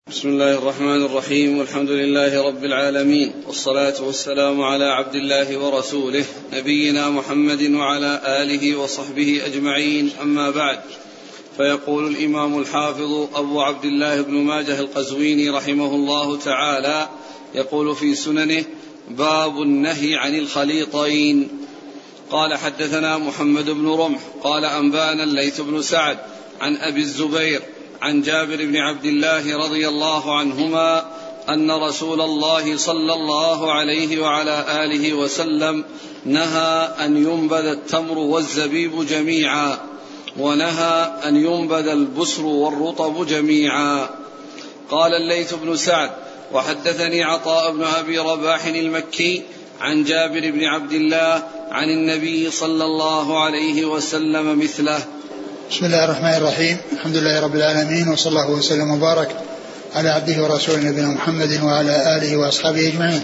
بسم الله الرحمن الرحيم، والحمد لله رب العالمين، والصلاة والسلام على عبد الله ورسوله نبينا محمد وعلى آله وصحبه أجمعين، أما بعد. فيقول الإمام الحافظ أبو عبد الله بن ماجه القزويني رحمه الله تعالى، يقول في سننه: باب النهي عن الخليطين. قال: حدثنا محمد بن رمح قال: أنبانا الليث بن سعد عن أبي الزبير عن جابر بن عبد الله رضي الله عنهما أن رسول الله صلى الله عليه وعلى آله وسلم نهى أن ينبذ التمر والزبيب جميعا، ونهى أن ينبذ البسر والرطب جميعا. قال الليث بن سعد: وحدثني عطاء بن أبي رباح المكي عن جابر بن عبد الله عن النبي صلى الله عليه وسلم مثله. بسم الله الرحمن الرحيم، الحمد لله رب العالمين، وصلى الله وسلم وبارك على عبده ورسوله نبينا محمد وعلى آله وأصحابه أجمعين.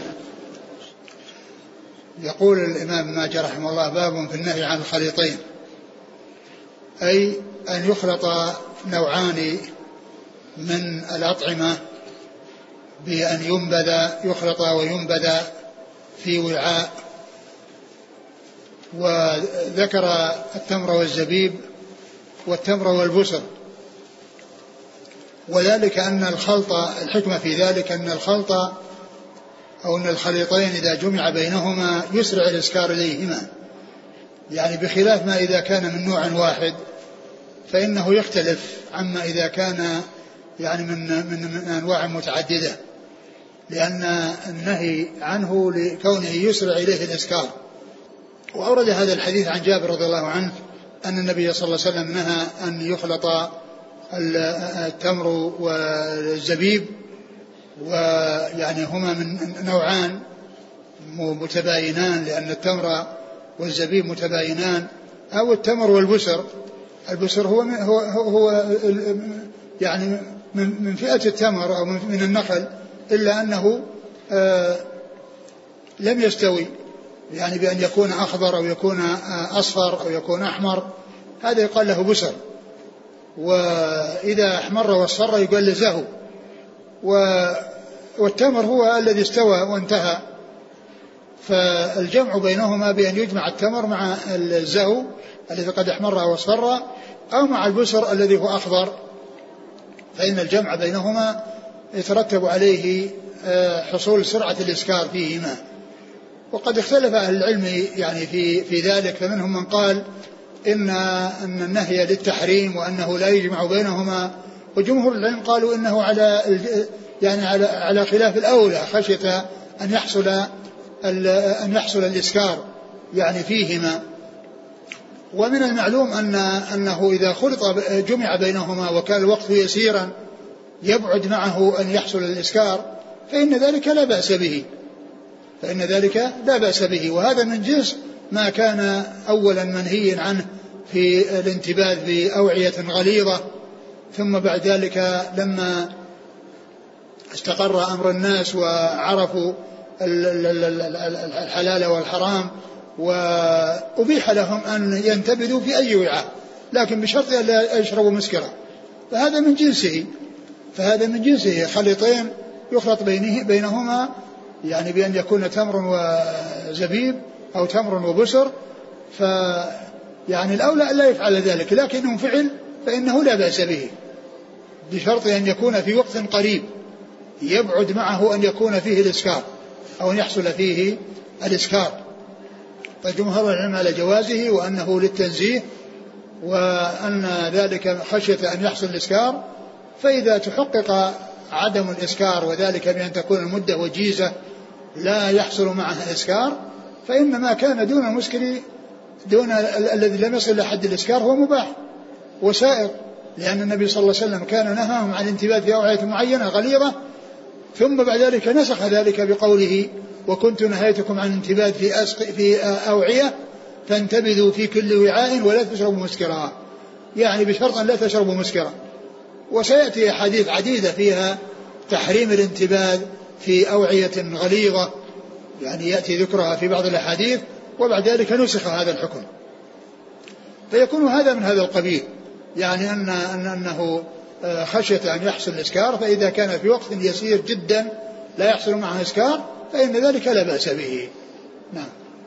يقول الإمام ابن ماجه رحمه الله: باب في النهي عن الخليطين، أي أن يخلط نوعان من الأطعمة بأن يخلط وينبذ في وعاء. وذكر التمر والزبيب والتمر والبسر، وذلك أن الخلط، الحكمة في ذلك أن الخلط أو أن الخليطين إذا جمع بينهما يسرع الإسكار إليهما، يعني بخلاف ما إذا كان من نوع واحد فإنه يختلف عما إذا كان يعني من أنواع متعددة، لأن النهي عنه لكونه يسرع إليه الإسكار. وأورد هذا الحديث عن جابر رضي الله عنه أن النبي صلى الله عليه وسلم نهى أن يخلط التمر والزبيب، ويعني هما من نوعان متباينان، لأن التمر والزبيب متباينان، أو التمر والبسر. البسر هو يعني من فئة التمر أو من النخل، إلا أنه لم يستوي، يعني بأن يكون أخضر أو يكون أصفر أو يكون أحمر، هذا يقال له بسر. وإذا أحمر واصفر يقال له زهو. والتمر هو الذي استوى وانتهى، فالجمع بينهما بأن يجمع التمر مع الزهو الذي قد أحمر واصفر، أو مع البسر الذي هو أخضر، فإن الجمع بينهما يترتب عليه حصول سرعة الإسكار فيهما. وقد اختلف أهل العلم يعني في ذلك، فمنهم من قال إن النهي للتحريم وأنه لا يجمع بينهما، وجمهور العلم قالوا إنه على خلاف الأولى، خشية أن يحصل الإسكار يعني فيهما. ومن المعلوم أنه إذا جمع بينهما وكان الوقت يسيرا يبعد معه أن يحصل الإسكار، فإن ذلك لا بأس به. وهذا من جنس ما كان أولا منهيا عنه في الانتباذ بأوعية غليظة، ثم بعد ذلك لما استقر أمر الناس وعرفوا الحلال والحرام وأبيح لهم أن ينتبذوا في أي وعاء، لكن بشرط أن لا يشربوا مسكرا، فهذا من جنسه خليطين يخلط بينهما، يعني بأن يكون تمر وزبيب أو تمر وبسر، يعني الأولى أن لا يفعل ذلك، لكنه فعل فإنه لا بأس به، بشرط أن يكون في وقت قريب يبعد معه أن يكون فيه الإسكار أو أن يحصل فيه الإسكار. فجمهور العلم على جوازه وأنه للتنزيه، وأن ذلك خشية أن يحصل الإسكار. فإذا تحقق عدم الإسكار، وذلك بأن تكون المدة وجيزة لا يحصل معها الإسكار، فإن ما كان دون المسكر، دون الذي لم يصل لحد الإسكار، هو مباح وسائر، لأن النبي صلى الله عليه وسلم كان نهاهم عن الانتباه في أوعية معينة غليظة، ثم بعد ذلك نسخ ذلك بقوله: وكنت نهيتكم عن الانتباه في أوعية فانتبذوا في كل وعاء ولا تشربوا مسكرا، يعني بشرط أن لا تشربوا مسكرا. وسيأتي أحاديث عديدة فيها تحريم الانتباذ في أوعية غليظة، يعني يأتي ذكرها في بعض الأحاديث، وبعد ذلك نسخ هذا الحكم، فيكون هذا من هذا القبيل، يعني أنه خشية أن يحصل الإسكار، فإذا كان في وقت يسير جدا لا يحصل معه إسكار فإن ذلك لا بأس به. نعم.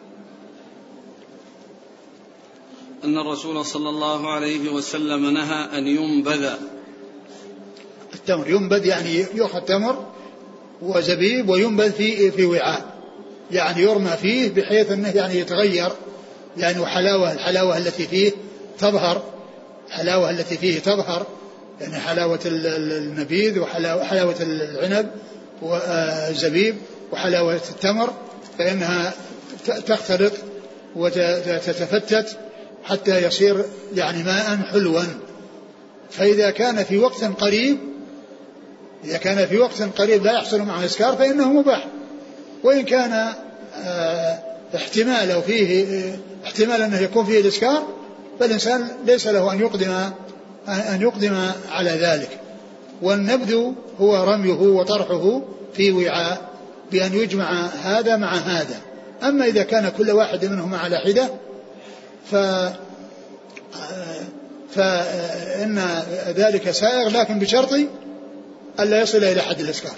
أن الرسول صلى الله عليه وسلم نهى أن ينبذ التمر. ينبذ يعني يؤخذ تمر وزبيب وينبذ في وعاء، يعني يرمى فيه بحيث أنه يعني يتغير، يعني الحلاوة التي فيه تظهر، الحلاوة التي فيه تظهر، يعني حلاوة النبيذ وحلاوة العنب والزبيب وحلاوة التمر، فإنها تختلط وتتفتت حتى يصير يعني ماء حلوا. فإذا كان في وقت قريب، إذا كان في وقت قريب لا يحصل معه إسكار فإنه مباح، وإن كان احتمال أو فيه احتمال أنه يكون فيه الإسكار فالإنسان ليس له أن يقدم على ذلك. والنبذ هو رميه وطرحه في وعاء بأن يجمع هذا مع هذا. أما إذا كان كل واحد منهما على حدة فإن ذلك سائغ، لكن بشرط ألا يصل إلى حد الإسكار.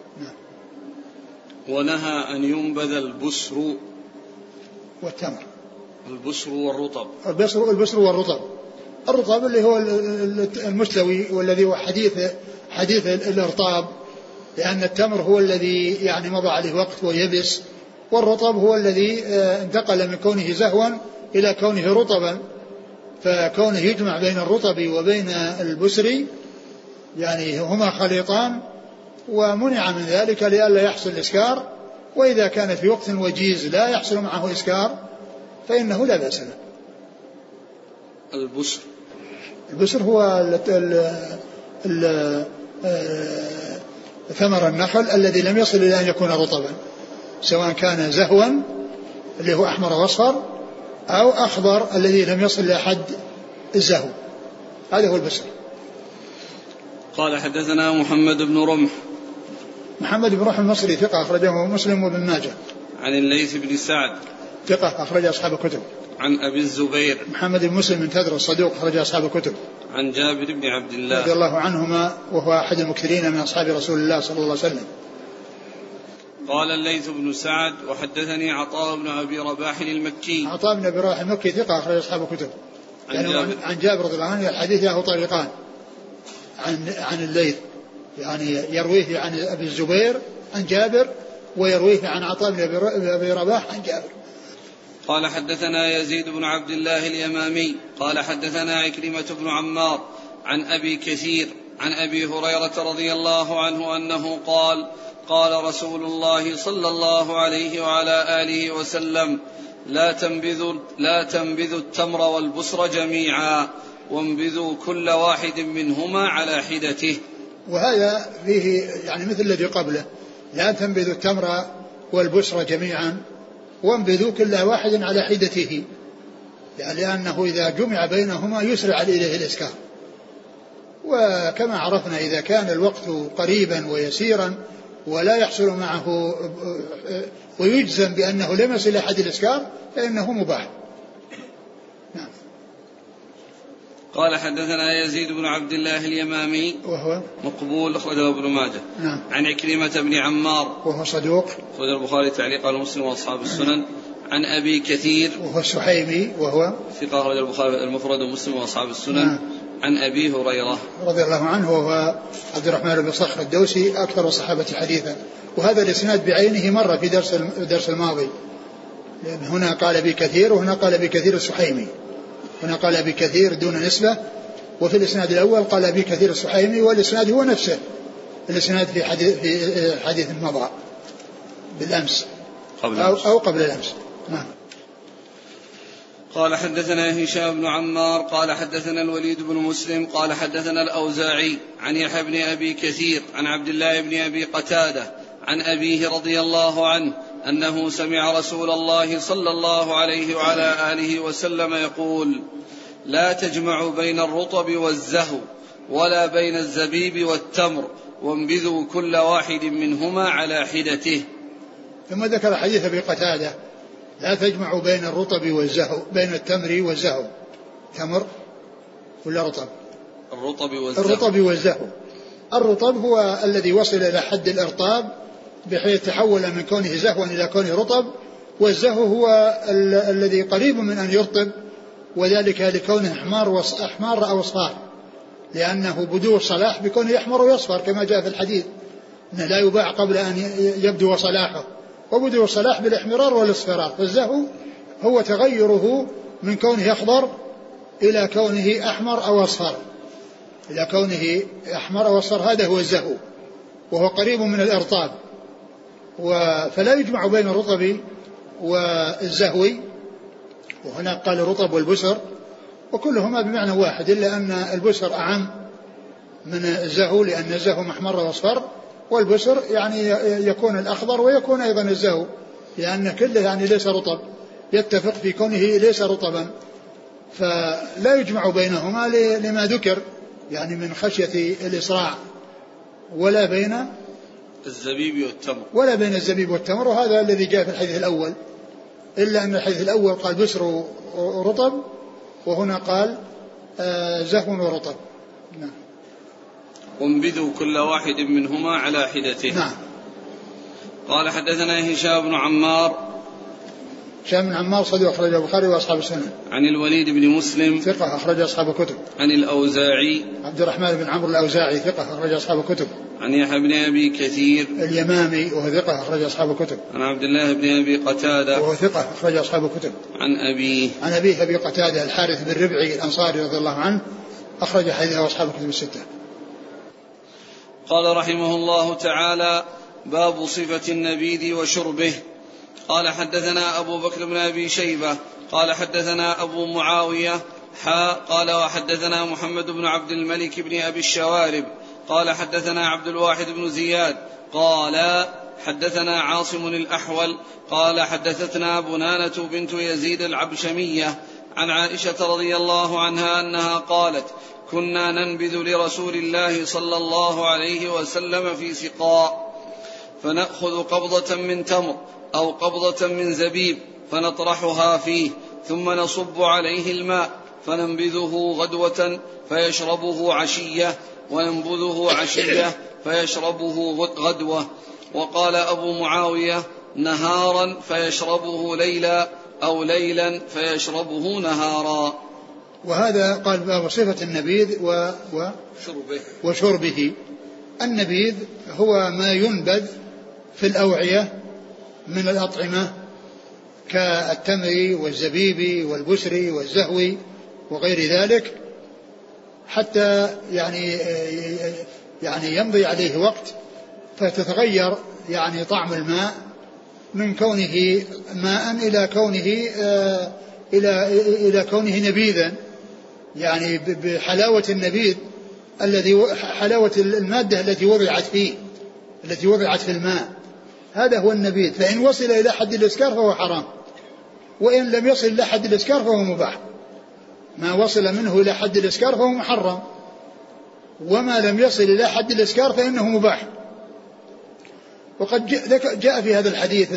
ونهى أن ينبذ البسر والتمر. البسر والرطب. البسر والرطب. الرطب اللي هو المستوي والذي هو حديث الارطاب، لأن التمر هو الذي يعني مضى عليه وقت ويبس، والرطب هو الذي انتقل من كونه زهوا إلى كونه رطبا، فكونه يجمع بين الرطب وبين البسر يعني هما خليطان، ومنع من ذلك لئلا يحصل إسكار. وإذا كان في وقت وجيز لا يحصل معه إسكار فإنه لا بأس له. البسر هو ثمر النخل الذي لم يصل إلى أن يكون رطبا، سواء كان زهوا اللي هو أحمر واصفر أو أخضر الذي لم يصل إلى حد الزهو، هذا هو البسر. قال حدثنا محمد بن رمح. محمد بن رمح المصري ثقة أخرجه مسلم وابن ماجه. عن الليث بن سعد ثقة أخرج أصحاب الكتب. عن أبي الزبير محمد بن مسلم بن تدر الصدوق أخرج أصحاب الكتب. عن جابر بن عبد الله رضي الله عنهما وهو أحد المكثرين من أصحاب رسول الله صلى الله عليه وسلم. قال الليث بن سعد وحدثني عطاء بن أبي رباح المكي. عطاء بن أبي رباح المكي ثقة أخرج أصحاب الكتب. عن جابر رضي الله عنه. الحديث له طريقان عن الليث، يعني يرويه عن أبي الزبير عن جابر، ويرويه عن عطاء بن أبي رباح عن جابر. قال حدثنا يزيد بن عبد الله اليمامي قال حدثنا عكرمة بن عمار عن أبي كثير عن أبي هريرة رضي الله عنه أنه قال قال رسول الله صلى الله عليه وعلى آله وسلم لا تنبذوا التمر والبصر جميعا وانبذوا كل واحد منهما على حدته. وهذا فيه يعني مثل الذي قبله، لا تنبذوا التمر والبصر جميعا وانبذوا كل واحد على حدته، يعني لأنه إذا جمع بينهما يسرع إليه الإسكار. وكما عرفنا إذا كان الوقت قريبا ويسيرا ولا يحصل معه ويجزم بأنه لم يصل إلى حد الإسكار فإنه مباح. نعم. قال حدثنا يزيد بن عبد الله اليمامي وهو مقبول أخرجه ابن ماجه. نعم. عن عكرمة بن عمار وهو صدوق أخرج البخاري تعليقا ومسلم وأصحاب السنن. عن أبي كثير وهو السحيمي وهو ثقة أخرج البخاري المفرد ومسلم وأصحاب السنن. نعم. عن أبي هريرة رضي الله عنه وهو عبد الرحمن بن صخر الدوسي أكثر الصحابة حديثا، وهذا الإسناد بعينه مر في درس الماضي، لأن هنا قال أبي كثير وهنا قال أبي كثير السحيمي، هنا قال أبي كثير دون نسبة، وفي الإسناد الأول قال أبي كثير السحيمي، والإسناد هو نفسه الإسناد في حديث مضى بالأمس أو قبل الأمس. نعم. قال حدثنا هشام بن عمار قال حدثنا الوليد بن مسلم قال حدثنا الأوزاعي عن يحيى بن أبي كثير عن عبد الله بن أبي قتادة عن أبيه رضي الله عنه أنه سمع رسول الله صلى الله عليه وعلى آله وسلم يقول لا تجمعوا بين الرطب والزهو ولا بين الزبيب والتمر وانبذوا كل واحد منهما على حدته. ثم ذكر حديث أبي قتادة لا تجمعوا بين الرطب والزهو، بين التمر والزهو، تمر ولا رطب؟ الرطب والزهو. الرطب هو الذي وصل إلى حد الإرطاب بحيث تحول من كونه زهوا إلى كونه رطب، والزهو هو الذي قريب من أن يرطب، وذلك لكونه أحمار أو أصفار، لأنه بدو الصلاح بكونه يحمر ويصفر كما جاء في الحديث أنه لا يباع قبل أن يبدو صلاحه، وبدو الصلاح بالاحمرار والاصفرار. فالزهو هو تغيره من كونه أخضر إلى كونه أحمر أو أصفر، إلى كونه أحمر أو أصفر، هذا هو الزهو، وهو قريب من الإرطاب. فلا يجمع بين الرطب والزهو، وهنا قال الرطب والبسر، وكلهما بمعنى واحد، إلا أن البسر أعم من الزهو، لأن الزهو محمر واصفر، والبسر يعني يكون الأخضر ويكون أيضا الزهو، لأن كله يعني ليس رطب، يتفق في كونه ليس رطبا، فلا يجمع بينهما لما ذكر يعني من خشية الإسراع، ولا بين الزبيب والتمر، وهذا الذي جاء في الحديث الأول، إلا أن الحديث الأول قال بسر ورطب، وهنا قال زهو ورطب. نعم. وانبذوا كل واحد منهما على حدته. نعم. قال حدثنا هشام بن عمار. هشام بن عمار صدوق أخرج البخاري وأصحاب السنن. عن الوليد بن مسلم ثقة أخرج أصحاب الكتب. عن الأوزاعي عبد الرحمن بن عمرو الأوزاعي ثقة أخرج أصحاب الكتب. عن يحيى بن أبي كثير اليمامي وهو ثقة أخرج أصحاب الكتب. عن عبد الله بن أبي قتادة وهو ثقة أخرج أصحاب الكتب. عن أبيه أبي قتادة الحارث بن ربعي الأنصاري رضي الله عنه أخرج حديثه أصحاب الكتب الستة. قال رحمه الله تعالى: باب صفة النبيذ وشربه. قال حدثنا أبو بكر بن أبي شيبة قال حدثنا أبو معاوية قال وحدثنا محمد بن عبد الملك بن أبي الشوارب قال حدثنا عبد الواحد بن زياد قال حدثنا عاصم الأحول قال حدثتنا بنانة بنت يزيد العبشمية عن عائشة رضي الله عنها أنها قالت: كنا ننبذ لرسول الله صلى الله عليه وسلم في سقاء، فنأخذ قبضة من تمر أو قبضة من زبيب فنطرحها فيه، ثم نصب عليه الماء فننبذه غدوة فيشربه عشية، وننبذه عشية فيشربه غدوة. وقال أبو معاوية: نهارا فيشربه ليلا، أو ليلا فيشربه نهارا. وهذا قال باب صفة النبيذ وشربه. النبيذ هو ما ينبذ في الأوعية من الأطعمة كالتمر والزبيب والبسر والزهو وغير ذلك، حتى يعني يمضي عليه وقت فتتغير يعني طعم الماء من كونه ماء إلى كونه نبيذا، يعني بحلاوة النبيذ حلاوة المادة التي وضعت في الماء، هذا هو النبيذ. فإن وصل إلى حد الإسكار فهو حرام، وإن لم يصل إلى حد الإسكار فهو مباح. ما وصل منه إلى حد الإسكار فهو محرم، وما لم يصل إلى حد الإسكار فإنه مباح. وقد جاء في هذا الحديث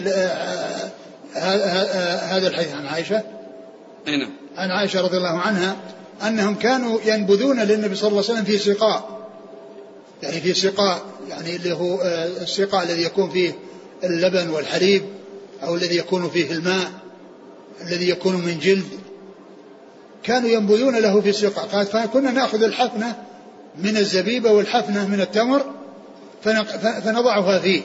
عن عائشة عن عائشة رضي الله عنها أنهم كانوا ينبذون للنبي صلى الله عليه وسلم في سقاء، يعني في سقاء يعني اللي هو السقاء الذي يكون فيه اللبن والحليب، أو الذي يكون فيه الماء الذي يكون من جلد، كانوا ينبذون له في سقاء. قالت: فكنا نأخذ الحفنة من الزبيب والحفنة من التمر فنضعها فيه،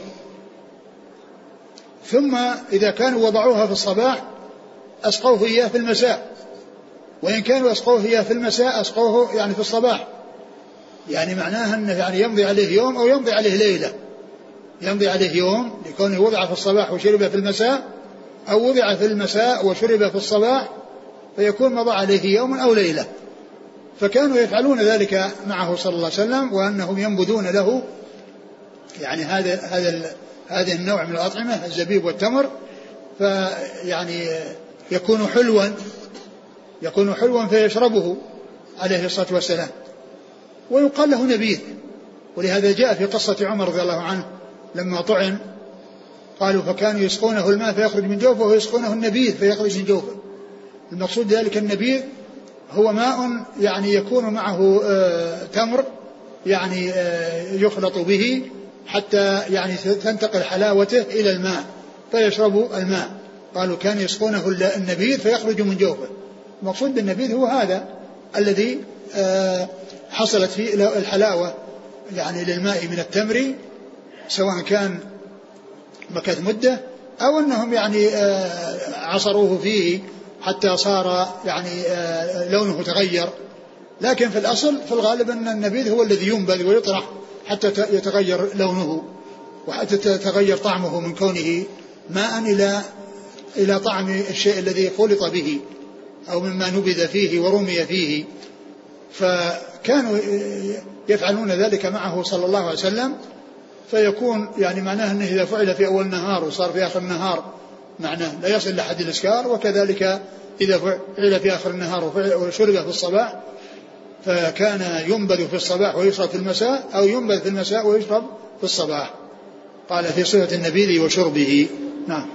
ثم إذا كانوا وضعوها في الصباح أسقوه إياه في المساء، وإن كانوا أسقوه إياه في المساء أسقوه يعني في الصباح، يعني معناها أنه يعني يمضي عليه يوم أو يمضي عليه ليلة، يمضي عليه يوم لكونه وضع في الصباح وشرب في المساء، أو وضع في المساء وشرب في الصباح، فيكون مضى عليه يوم أو ليلة. فكانوا يفعلون ذلك معه صلى الله عليه وسلم، وأنهم ينبذون له يعني هذا النوع من الأطعمة الزبيب والتمر، فيعني يكون حلوا فيشربه عليه الصلاة والسلام، ويقال له نبيذ. ولهذا جاء في قصة عمر رضي الله عنه لما طعن، قالوا فكانوا يسقونه الماء فيخرج من جوفه ويسقونه النبيذ فيخرج من جوفه. المقصود ذلك النبيذ هو ماء يعني يكون معه تمر يعني يخلط به حتى يعني تنتقل حلاوته إلى الماء فيشربوا الماء. قالوا كان يسقونه النبيذ فيخرج من جوفه. المقصود بالنبيذ هو هذا الذي حصلت فيه الحلاوة يعني للماء من التمر، سواء كان مكث مدة أو أنهم يعني عصروه فيه حتى صار يعني لونه تغير. لكن في الأصل في الغالب أن النبيذ هو الذي ينبذ ويطرح حتى يتغير لونه وحتى يتغير طعمه من كونه ماء إلى طعم الشيء الذي خلط به أو مما نبذ فيه ورمي فيه. فكانوا يفعلون ذلك معه صلى الله عليه وسلم، فيكون يعني معناه أنه إذا فعل في أول النهار وصار في آخر النهار معناه لا يصل لحد الإسكار، وكذلك إذا فعل في آخر النهار وشرب في الصباح فكان ينبذ في الصباح ويشرب في المساء، أو ينبذ في المساء ويشرب في الصباح. قال في صفة النبيذ وشربه. نعم.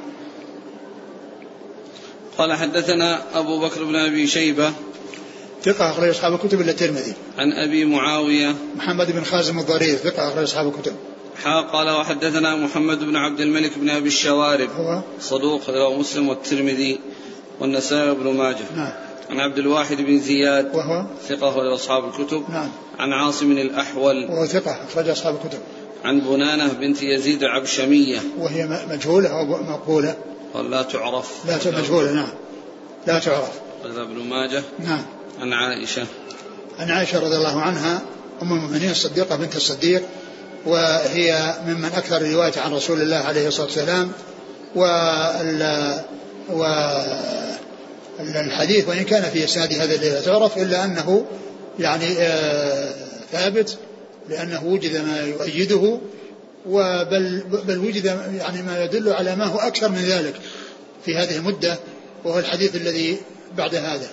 قال حدثنا أبو بكر بن أبي شيبة ثقة أخرج أصحاب الكتب إلا الترمذي. عن أبي معاوية محمد بن خازم الضرير ثقة أخرج أصحاب الكتب. قال وحدثنا محمد بن عبد الملك بن أبي الشوارب هو صدوق رواه مسلم والترمذي والنسائي بن ماجه. نعم. عن عبد الواحد بن زياد وهو ثقة أخرج أصحاب الكتب. نعم. عن عاصم الأحول وهو ثقة أخرج أصحاب الكتب. عن بنانة بنت يزيد العبشمية وهي مجهولة أو مقبولة؟ لا تعرف. لا مجهولة. نعم لا تعرف. قال ابن ماجه. نعم. عن عائشة. عن عائشة رضي الله عنها أم المؤمنين الصديقة بنت الصديق، وهي ممن أكثر الرواية عن رسول الله عليه الصلاة والسلام. والحديث وإن كان في إسناد هذا الذي لا تعرف إلا أنه يعني ثابت، لأنه وجد ما يؤيده، بل وجد يعني ما يدل على ما هو أكثر من ذلك في هذه المدة، وهو الحديث الذي بعد هذا.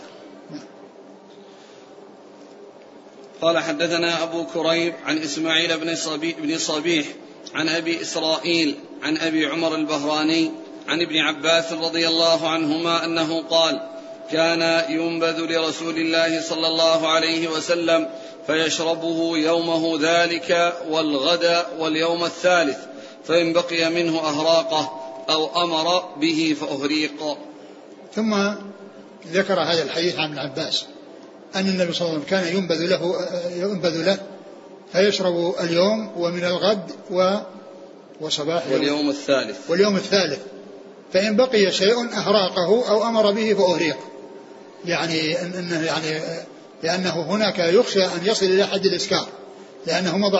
قال حدثنا أبو كريب عن إسماعيل بن صبيح عن أبي إسرائيل عن أبي عمر البهراني عن ابن عباس رضي الله عنهما أنه قال كان ينبذ لرسول الله صلى الله عليه وسلم فيشربه يومه ذلك والغد واليوم الثالث، فإن بقي منه أهراقه أو أمر به فأهريق. ثم ذكر هذا الحديث عن ابن عباس أن النبي صلى الله عليه وسلم كان ينبذ له فيشرب اليوم ومن الغد وصباح واليوم الثالث، فإن بقي شيء أهراقه أو أمر به فأهريق. يعني لأنه هناك يخشى أن يصل إلى حد الإسكار، لأنه مضى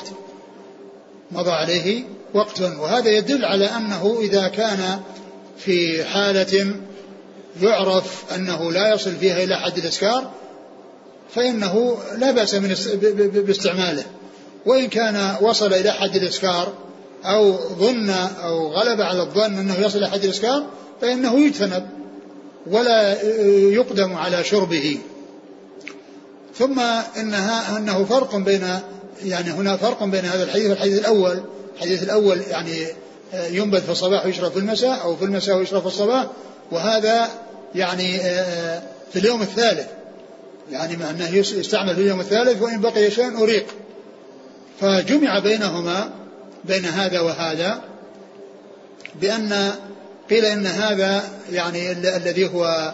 عليه وقت، وهذا يدل على أنه إذا كان في حالة يعرف أنه لا يصل فيها إلى حد الإسكار فإنه لا بأس باستعماله، وإن كان وصل إلى حد الإسكار أو ظن أو غلب على الظن أنه يصل إلى حد الإسكار فإنه يجتنب ولا يقدم على شربه. ثم أنه فرق بين يعني هنا فرق بين هذا الحديث والحديث الأول. الحديث الأول يعني ينبذ في الصباح ويشرب في المساء، أو في المساء ويشرب في الصباح، وهذا يعني في اليوم الثالث، يعني مع أنه يستعمل في اليوم الثالث وإن بقي شيء أريق. فجمع بينهما بين هذا وهذا بأن قيل إن هذا يعني الذي هو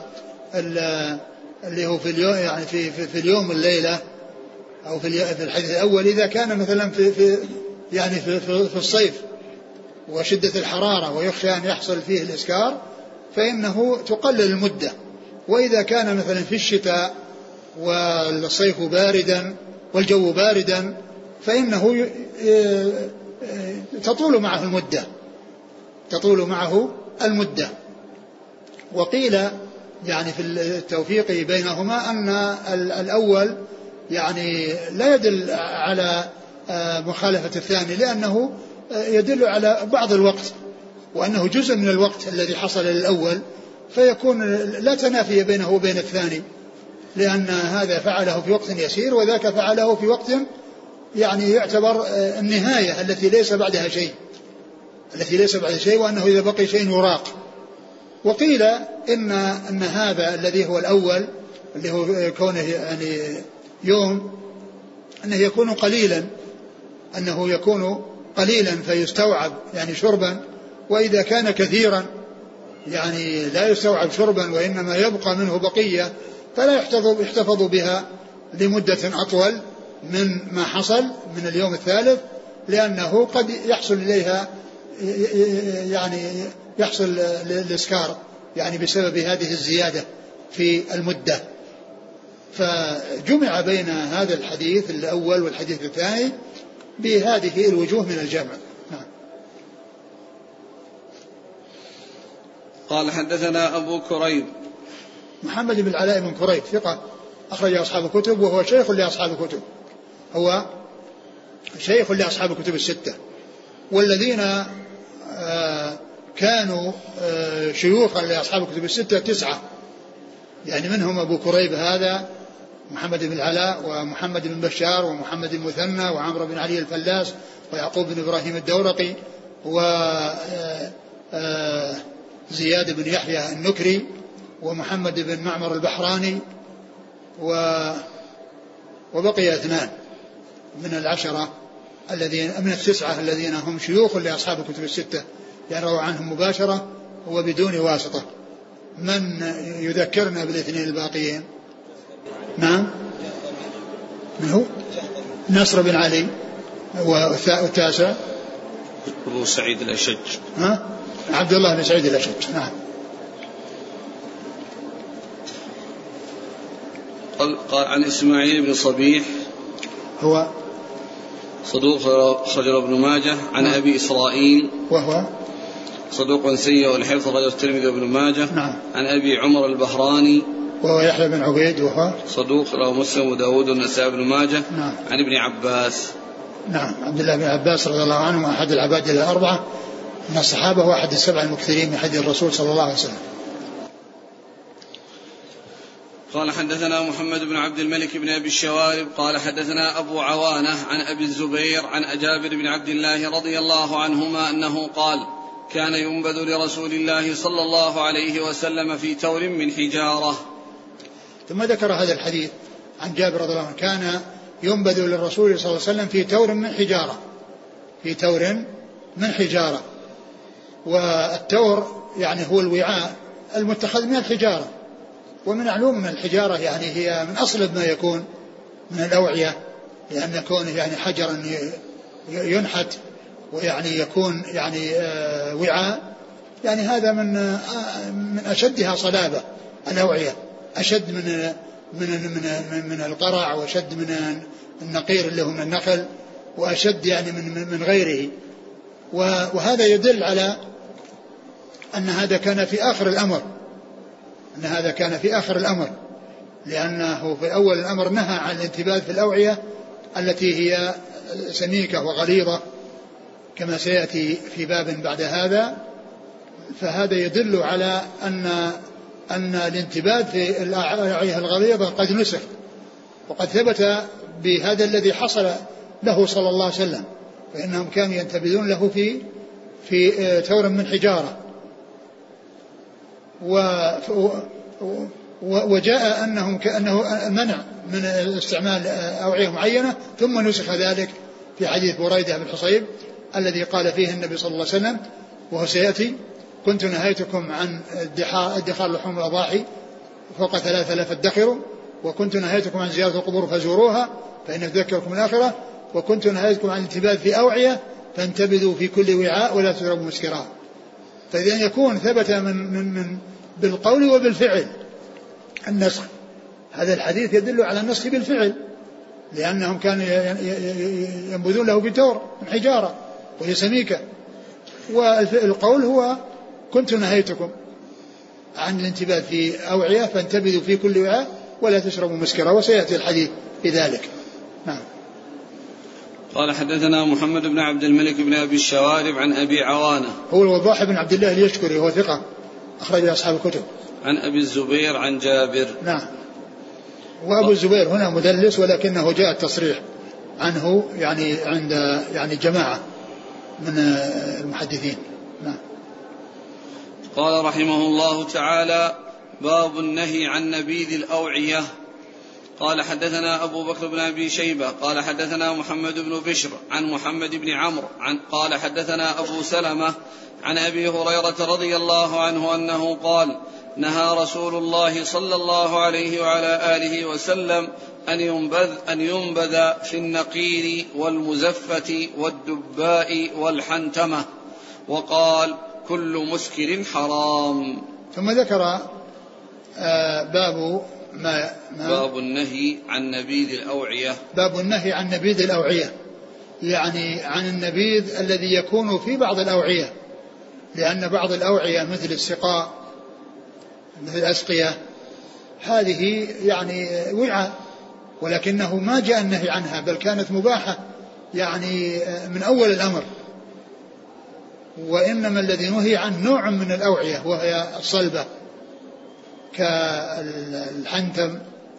في اليوم يعني في اليوم الليلة أو في الحديث الأول إذا كان مثلا في الصيف وشدة الحرارة ويخشى أن يحصل فيه الإسكار فإنه تقلل المدة، وإذا كان مثلا في الشتاء والصيف باردا والجو باردا فإنه تطول معه المدة. وقيل يعني في التوفيق بينهما أن الأول يعني لا يدل على مخالفة الثاني، لأنه يدل على بعض الوقت وأنه جزء من الوقت الذي حصل للأول، فيكون لا تنافي بينه وبين الثاني، لأن هذا فعله في وقت يسير وذاك فعله في وقت يعني يعتبر النهاية التي ليس بعدها شيء، وأنه إذا بقي شيء يراق. وقيل إن هذا الذي هو الأول اللي هو كونه يعني يوم أنه يكون قليلا، أنه يكون قليلا فيستوعب يعني شربا، وإذا كان كثيرا يعني لا يستوعب شربا وإنما يبقى منه بقية فلا يحتفظ بها لمدة أطول من ما حصل من اليوم الثالث، لأنه قد يحصل إليها يعني يحصل الإسكار يعني بسبب هذه الزيادة في المدة. فجمع بين هذا الحديث الأول والحديث الثاني بهذه الوجوه من الجمع. قال حدثنا أبو كريب محمد بن العلاء بن كريب ثقة أخرج أصحاب الكتب، وهو شيخ لأصحاب الكتب، هو شيخ لأصحاب الكتب الستة. والذين كانوا شيوخا لأصحاب الكتب الستة 9، يعني منهم أبو كريب هذا محمد بن العلاء، ومحمد بن بشار، ومحمد بن مثنى، وعمرو بن علي الفلاس، ويعقوب بن إبراهيم الدورقي، وزياد بن يحيى النكري، ومحمد بن معمر البحراني، وبقي 2 من العشرة الذين من 9 الذين هم شيوخ لأصحاب الكتب الستة، يعني روى عنهم مباشرة وبدون واسطة. من يذكرنا بالاثنين الباقيين؟ نعم، من هو؟ نصر بن علي، والتاسع أبو سعيد الأشج، عبد الله بن سعيد الأشج. نعم. قال عن إسماعيل بن صبيح هو صدوق خرجه ابن ماجه، عن أبي إسرائيل وهو صدوق سيء الحفظ خرجه الترمذي وابن ماجه. نعم. عن أبي عمر البحراني وهو يحيى بن عبيد وهو صدوق رواه مسلم وداود والنسائي بن ماجه. نعم. عن ابن عباس، نعم، عبد الله بن عباس رضي الله عنه، أحد العباد الأربعة من الصحابة، وأحد السبع المكثرين من حديث الرسول صلى الله عليه وسلم. قال حدثنا محمد بن عبد الملك بن أبي الشوارب قال حدثنا أبو عوانة عن أبي الزبير عن جابر بن عبد الله رضي الله عنهما أنه قال كان ينبذ لرسول الله صلى الله عليه وسلم في تور من حجارة. ثم ذكر هذا الحديث عن جابر رضي الله عنه كان ينبذ للرسول صلى الله عليه وسلم في تور من حجارة، في تور من حجارة. والتور يعني هو الوعاء المتخذ من الحجارة، ومن معلوم من الحجارة يعني هي من أصلب ما يكون من الأوعية، لأن يكون يعني حجرا ينحت ويعني يكون يعني وعاء، يعني هذا من أشدها صلابة الأوعية، أشد من القرع، وأشد من النقير اللي هو من النخل، وأشد يعني من غيره. وهذا يدل على أن هذا كان في آخر الأمر، أن هذا كان في آخر الأمر، لأنه في أول الأمر نهى عن الانتباذ في الأوعية التي هي سميكة وغليظة كما سيأتي في باب بعد هذا. فهذا يدل على أن الانتباذ في الأوعية الغليظة قد نسخ، وقد ثبت بهذا الذي حصل له صلى الله عليه وسلم، فإنهم كانوا ينتبذون له في تور من حجارة. وجاء أنه منع من استعمال أوعية معينة، ثم نسخ ذلك في حديث بريدة بن حصيب الذي قال فيه النبي صلى الله عليه وسلم، وهو سيأتي: كنت نهيتكم عن ادخار لحوم الأضاحي فوق 3 لا تدخروا، وكنت نهيتكم عن زيارة القبور فزوروها فإن تذكركم الآخرة، وكنت نهيتكم عن الانتباذ في أوعية فانتبذوا في كل وعاء ولا تشربوا مسكرا. فإذا يكون ثبت من بالقول وبالفعل النسخ، هذا الحديث يدل على النسخ بالفعل، لأنهم كانوا ينبذون له بتور من حجارة وهي سميكة، والقول هو كنت نهيتكم عن الانتباه في أوعية فانتبذوا في كل وعاء ولا تشربوا مسكرا، وسيأتي الحديث بذلك. نعم. قال حدثنا محمد بن عبد الملك بن أبي الشوارب عن أبي عوانة، هو الوضاح بن عبد الله اليشكري، هو ثقة أخرج أصحاب الكتب. عن أبي الزبير عن جابر. نعم. وأبو الزبير هنا مدلس، ولكنه جاء التصريح عنه يعني عند يعني جماعة من المحدثين. نعم. قال رحمه الله تعالى: باب النهي عن نبيذ الأوعية. قال حدثنا أبو بكر بن أبي شيبة قال حدثنا محمد بن بشر عن محمد بن عمرو قال حدثنا أبو سلمة عن أبي هريرة رضي الله عنه أنه قال نهى رسول الله صلى الله عليه وعلى آله وسلم أن ينبذ في النقير والمزفة والدباء والحنتمة، وقال كل مسكر حرام. ثم ذكر باب النهي عن نبيذ الأوعية. باب النهي عن نبيذ الأوعية، يعني عن النبيذ الذي يكون في بعض الأوعية، لأن بعض الأوعية مثل السقاء مثل الأسقية هذه يعني وعاء، ولكنه ما جاء النهي عنها بل كانت مباحة يعني من أول الأمر. وإنما الذي نهي عن نوع من الأوعية وهي الصلبة كالحنتم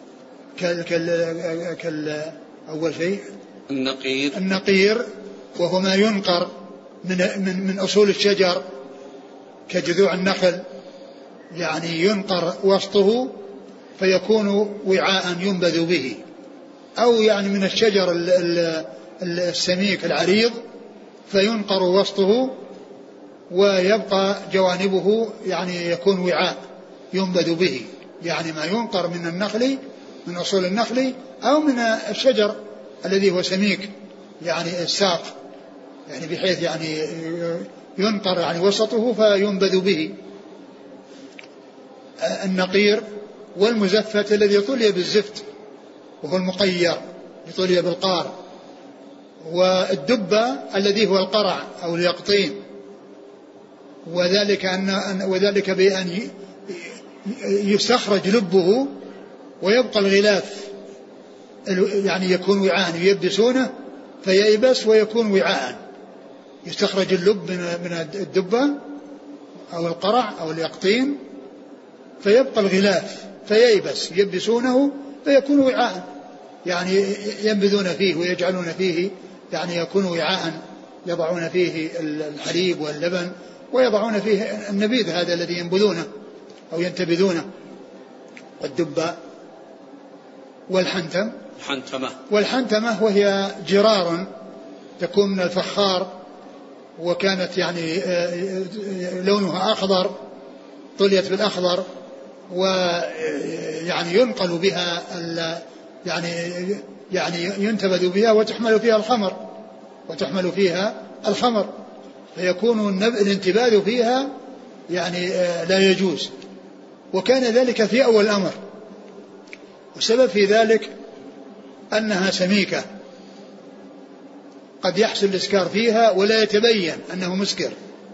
أول شيء النقير وهو ما ينقر من أصول الشجر كجذوع النخل، يعني ينقر وسطه فيكون وعاء ينبذ به، أو يعني من الشجر السميك العريض فينقر وسطه ويبقى جوانبه يعني يكون وعاء ينبذ به، يعني ما ينقر من النخل من أصول النخل أو من الشجر الذي هو سميك يعني الساق، يعني بحيث يعني ينقر يعني وسطه فينبذ به. النقير والمزفت الذي يطلي بالزفت وهو المقير يطلي بالقار، والدبة الذي هو القرع أو اليقطين، وذلك بأن يستخرج لبه ويبقى الغلاف يعني يكون وعاء ييبسونه فييبس ويكون وعاء، يستخرج اللب من الدبة أو القرع أو اليقطين فيبقى الغلاف فييبس ييبسونه فيكون وعاء، يعني ينبذون فيه ويجعلون فيه يعني يكون وعاء يضعون فيه الحليب واللبن ويضعون فيه النبيذ هذا الذي ينبذونه أو ينتبذونه. والدبة والحنتمة وهي جرار تكون من الفخار وكانت يعني لونها أخضر طليت بالأخضر، ويعني ينقل بها يعني ينتبذ بها وتحمل فيها الخمر فيكون الانتباذ فيها يعني لا يجوز. وكان ذلك في أول الأمر، والسبب في ذلك أنها سميكة قد يحصل الإسكار فيها ولا يتبين أنه مسكر،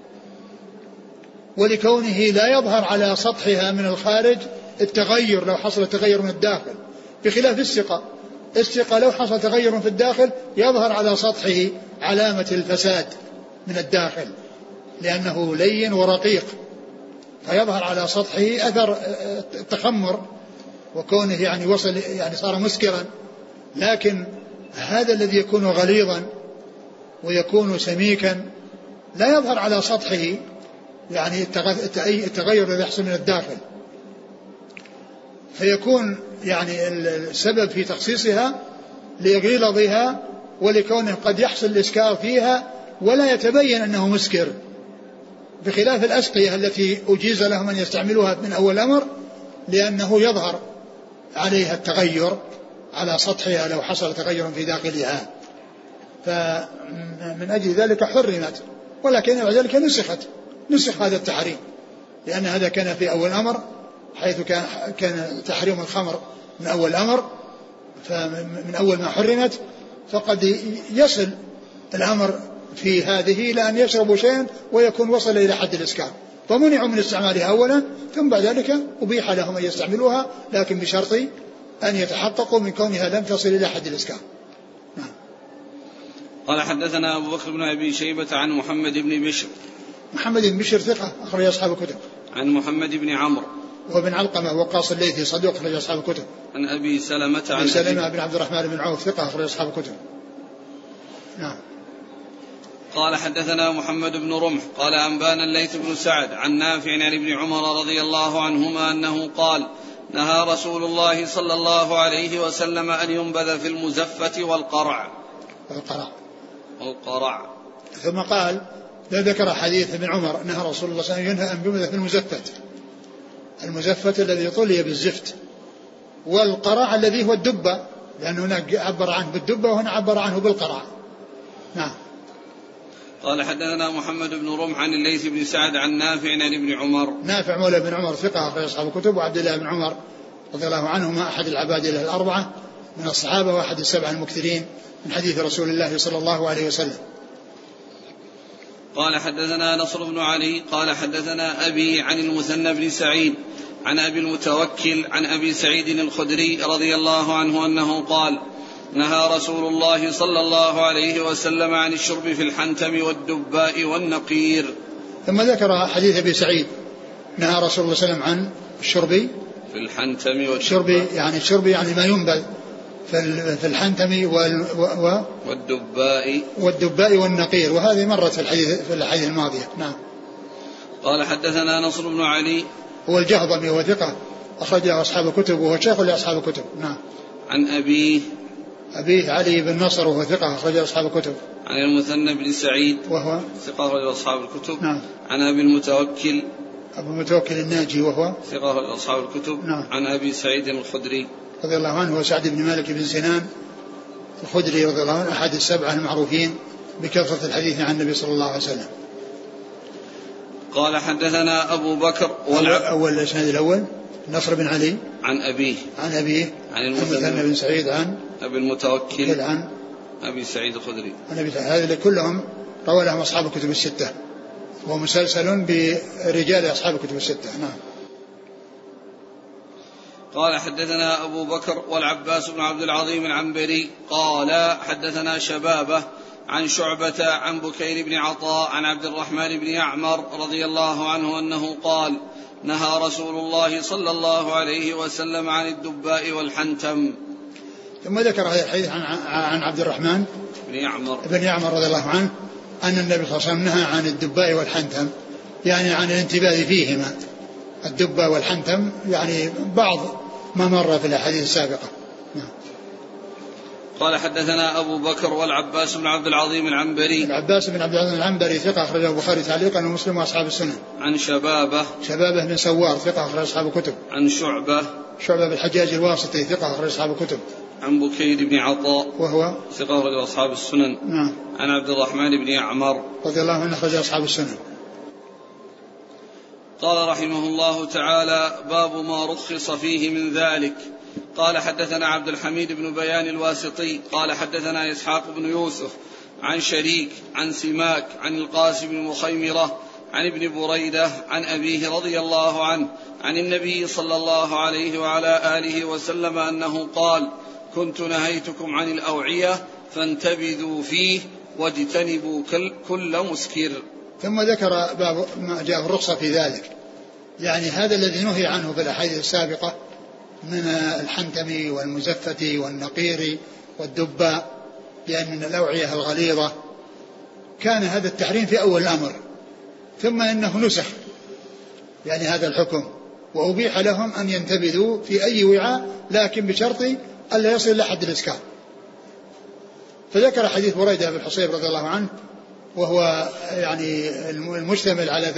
ولكونه لا يظهر على سطحها من الخارج التغير لو حصل تغير من الداخل، بخلاف السقا لو حصل تغير في الداخل يظهر على سطحه علامة الفساد من الداخل لأنه لين ورقيق، فيظهر على سطحه أثر التخمر وكونه يعني وصل يعني صار مسكرا. لكن هذا الذي يكون غليظا ويكون سميكا لا يظهر على سطحه يعني التغير الذي يحصل من الداخل، فيكون يعني السبب في تخصيصها لغلظها ولكونه قد يحصل الإسكار فيها ولا يتبين أنه مسكر، بخلاف الأسقية التي أجيز لهم أن يستعملوها من أول الأمر لأنه يظهر عليها التغير على سطحها لو حصل تغير في داخلها، فمن أجل ذلك حرمت. ولكن بعد ذلك نسخ هذا التحريم، لأن هذا كان في أول الأمر حيث كان تحريم الخمر من أول الأمر، فمن أول ما حرمت فقد يصل الأمر في هذه لأن يشربوا شيئا ويكون وصل إلى حد الإسكار، فمنعوا من استعمالها أولا ثم بعد ذلك أبيح لهم أن يستعملوها، لكن بشرط أن يتحققوا من كونها لم تصل إلى حد الإسكار. قال حدثنا أبو بكر بن أبي شيبة عن محمد بن بشر ثقة أخرج أصحاب الكتب. عن محمد بن عمرو وابن علقمة وقاص الليثي صدوق أخرج أصحاب الكتب. عن أبي سلمة بن عبد الرحمن بن عوف ثقة أخرج أصحاب الكتب. نعم. قال حدثنا محمد بن رمح قال أنبانا الليث بن سعد عن نافع عن ابن عمر رضي الله عنهما أنه قال نهى رسول الله صلى الله عليه وسلم أن ينبذ في المزفة والقرع. ثم قال ذكر حديث ابن عمر نهى رسول الله صلى الله عليه وسلم ينهى أن ينبذ في المزفة الذي طلي بالزفت، والقرع الذي هو الدبة، لأن هناك عبر عنه بالدبة وهنا عبر عنه بالقرع. نعم. قال حدثنا محمد بن رمح عن الليث بن سعد عن نافع عن ابن عمر. نافع مولى بن عمر ثقة أخرج أصحاب الكتب، وعبد الله بن عمر رضي الله عنهما أحد العبادلة الأربعة من الصحابة وأحد السبعة المكثرين من حديث رسول الله صلى الله عليه وسلم. قال حدثنا نصر بن علي قال حدثنا أبي عن المثنى بن سعيد عن أبي المتوكل عن أبي سعيد الخدري رضي الله عنه أنه قال نهى رسول الله صلى الله عليه وسلم عن الشرب في الحنتم والدباء والنقير. ثم ذكر حديث أبي سعيد نهى رسول الله صلى الله عليه وسلم عن الشرب في الحنتم الشرب يعني ما ينبذ في الحنتم والدباء والنقير، وهذه مرت في الحديث الماضية. نعم. قال حدثنا نصر بن علي هو الجهضمي وهو ثقة أخرجه أصحاب الكتب وهو شيخ لأصحاب الكتب. نعم. عن أبيه علي بن نصر وهو ثقة أخرجه أصحاب الكتب. عن المثنى بن سعيد وهو ثقة أخرجه أصحاب الكتب. نعم. عن أبي المتوكل أبو المتوكل الناجي وهو ثقة أخرجه أصحاب الكتب. نعم. عن أبي سعيد الخدري رضي الله عنه وسعد بن مالك بن سنان الخدري رضي الله عنه أحد السبعة المعروفين بكثرة الحديث عن النبي صلى الله عليه وسلم. قال حدثنا أبو بكر أول الإسناد الأول نصر بن علي عن أبيه عن المثنى بن سعيد عن أبي المتوكل عن أبي سعيد الخدري. هذه كلهم روى لهم أصحاب الكتب الستة، ومسلسل برجال أصحاب الكتب الستة. نعم. قال حدثنا أبو بكر والعباس بن عبد العظيم العنبري قال حدثنا شبابه عن شعبة عن بكير بن عطاء عن عبد الرحمن بن يعمر رضي الله عنه أنه قال نهى رسول الله صلى الله عليه وسلم عن الدباء والحنتم. ثم ذكر هذا الحديث عن عبد الرحمن بن يعمر رضي الله عنه أن النبي صلى الله عليه وسلم نهى عن الدباء والحنتم، يعني عن الانتباه فيهما. الدباء والحنتم يعني بعض ما مر في الأحاديث السابقة. قال حدثنا أبو بكر والعباس بن عبد العظيم العنبري. العباس بن عبد العظيم العنبري ثقة أخرجه البخاري تعليقا ومسلم وأصحاب السنن. عن شبابه بن سوار ثقة أخرج أصحاب الكتب. عن شعبة بن الحجاج الواسطي ثقة أخرج أصحاب الكتب. عن بكير بن عطاء وهو ثقة أخرج أصحاب السنن. نعم. عن عبد الرحمن بن يعمر رضي الله عنه أخرج أصحاب السنن. قال رحمه الله تعالى باب ما رخص فيه من ذلك. قال حدثنا عبد الحميد بن بيان الواسطي قال حدثنا إسحاق بن يوسف عن شريك عن سماك عن القاسم بن مخيمرة عن ابن بريدة عن أبيه رضي الله عنه عن النبي صلى الله عليه وعلى آله وسلم أنه قال كنت نهيتكم عن الأوعية فانتبذوا فيه واجتنبوا كل مسكر. ثم ذكر باب ما جاء الرخصة في ذلك، يعني هذا الذي نهي عنه في الأحاديث السابقة من الحنتم والمزفة والنقير والدباء، لأن من الأوعية الغليظة، كان هذا التحريم في أول الأمر، ثم إنه نسخ يعني هذا الحكم، وأبيح لهم أن ينتبذوا في أي وعاء، لكن بشرط ألا يصل إلى حد الإسكار. فذكر حديث بريدة بن الحصيب رضي الله عنه، وهو يعني المشتمل على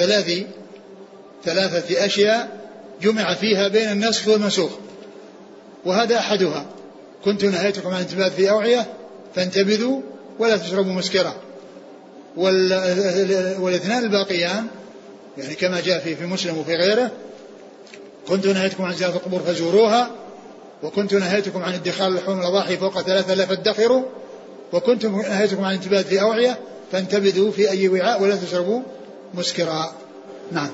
ثلاثة أشياء جمع فيها بين النسخ والمنسوخ، وهذا أحدها كنت نهيتكم عن الانتباذ في أوعية فانتبذوا ولا تشربوا مسكرا. والاثنان الباقيان يعني كما جاء في مسلم وفي غيره كنت نهيتكم عن زيارة القبور فزوروها، وكنت نهيتكم عن ادخار لحوم الأضاحي فوق 3 لا فادخروا، وكنت نهيتكم عن الانتباذ في أوعية فانتبذوا في أي وعاء ولا تشربوا مسكرا. نعم.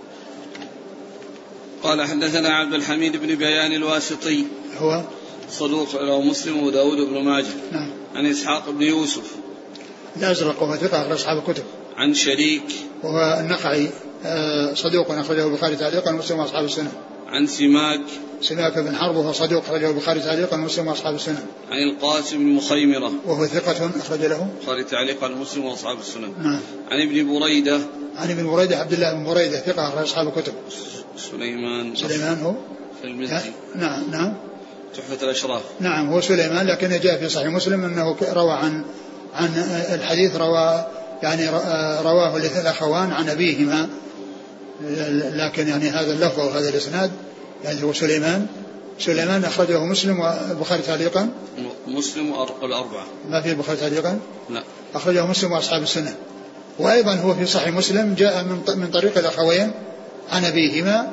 قال حدثنا عبد الحميد بن بيان الواسطي هو صدوق له مسلم وداود بن ماجه. نعم. عن إسحاق بن يوسف الأزرق وهو ثقة أخرج أصحاب الكتب. عن شريك وهو النخعي صدوق أخرجه البخاري تعليقا ومسلم وأصحاب السنة. عن سماك بن حرب وهو صدوق أخرجه البخاري تعليقا ومسلم وأصحاب السنن. عن القاسم بن مخيمرة وهو ثقة أخرج له البخاري تعليقا ومسلم وأصحاب السنن. نعم. عن ابن بريدة عبد الله بن بريدة ثقة أخرج أصحاب الكتب. سليمان هو في المزي. نعم تحفة الأشراف. نعم هو سليمان، لكن جاء في صحيح مسلم أنه روى عن الحديث رواه الأخوان عن أبيهما، لكن يعني هذا اللفظ وهذا الإسناد يعني هو سليمان أخرجه مسلم والبخاري تعليقا. مسلم والأربعة ما في البخاري تعليقا؟ لا، أخرجه مسلم وأصحاب السنة. وأيضا هو في صحيح مسلم جاء من طريق الأخوين عن أبيهما،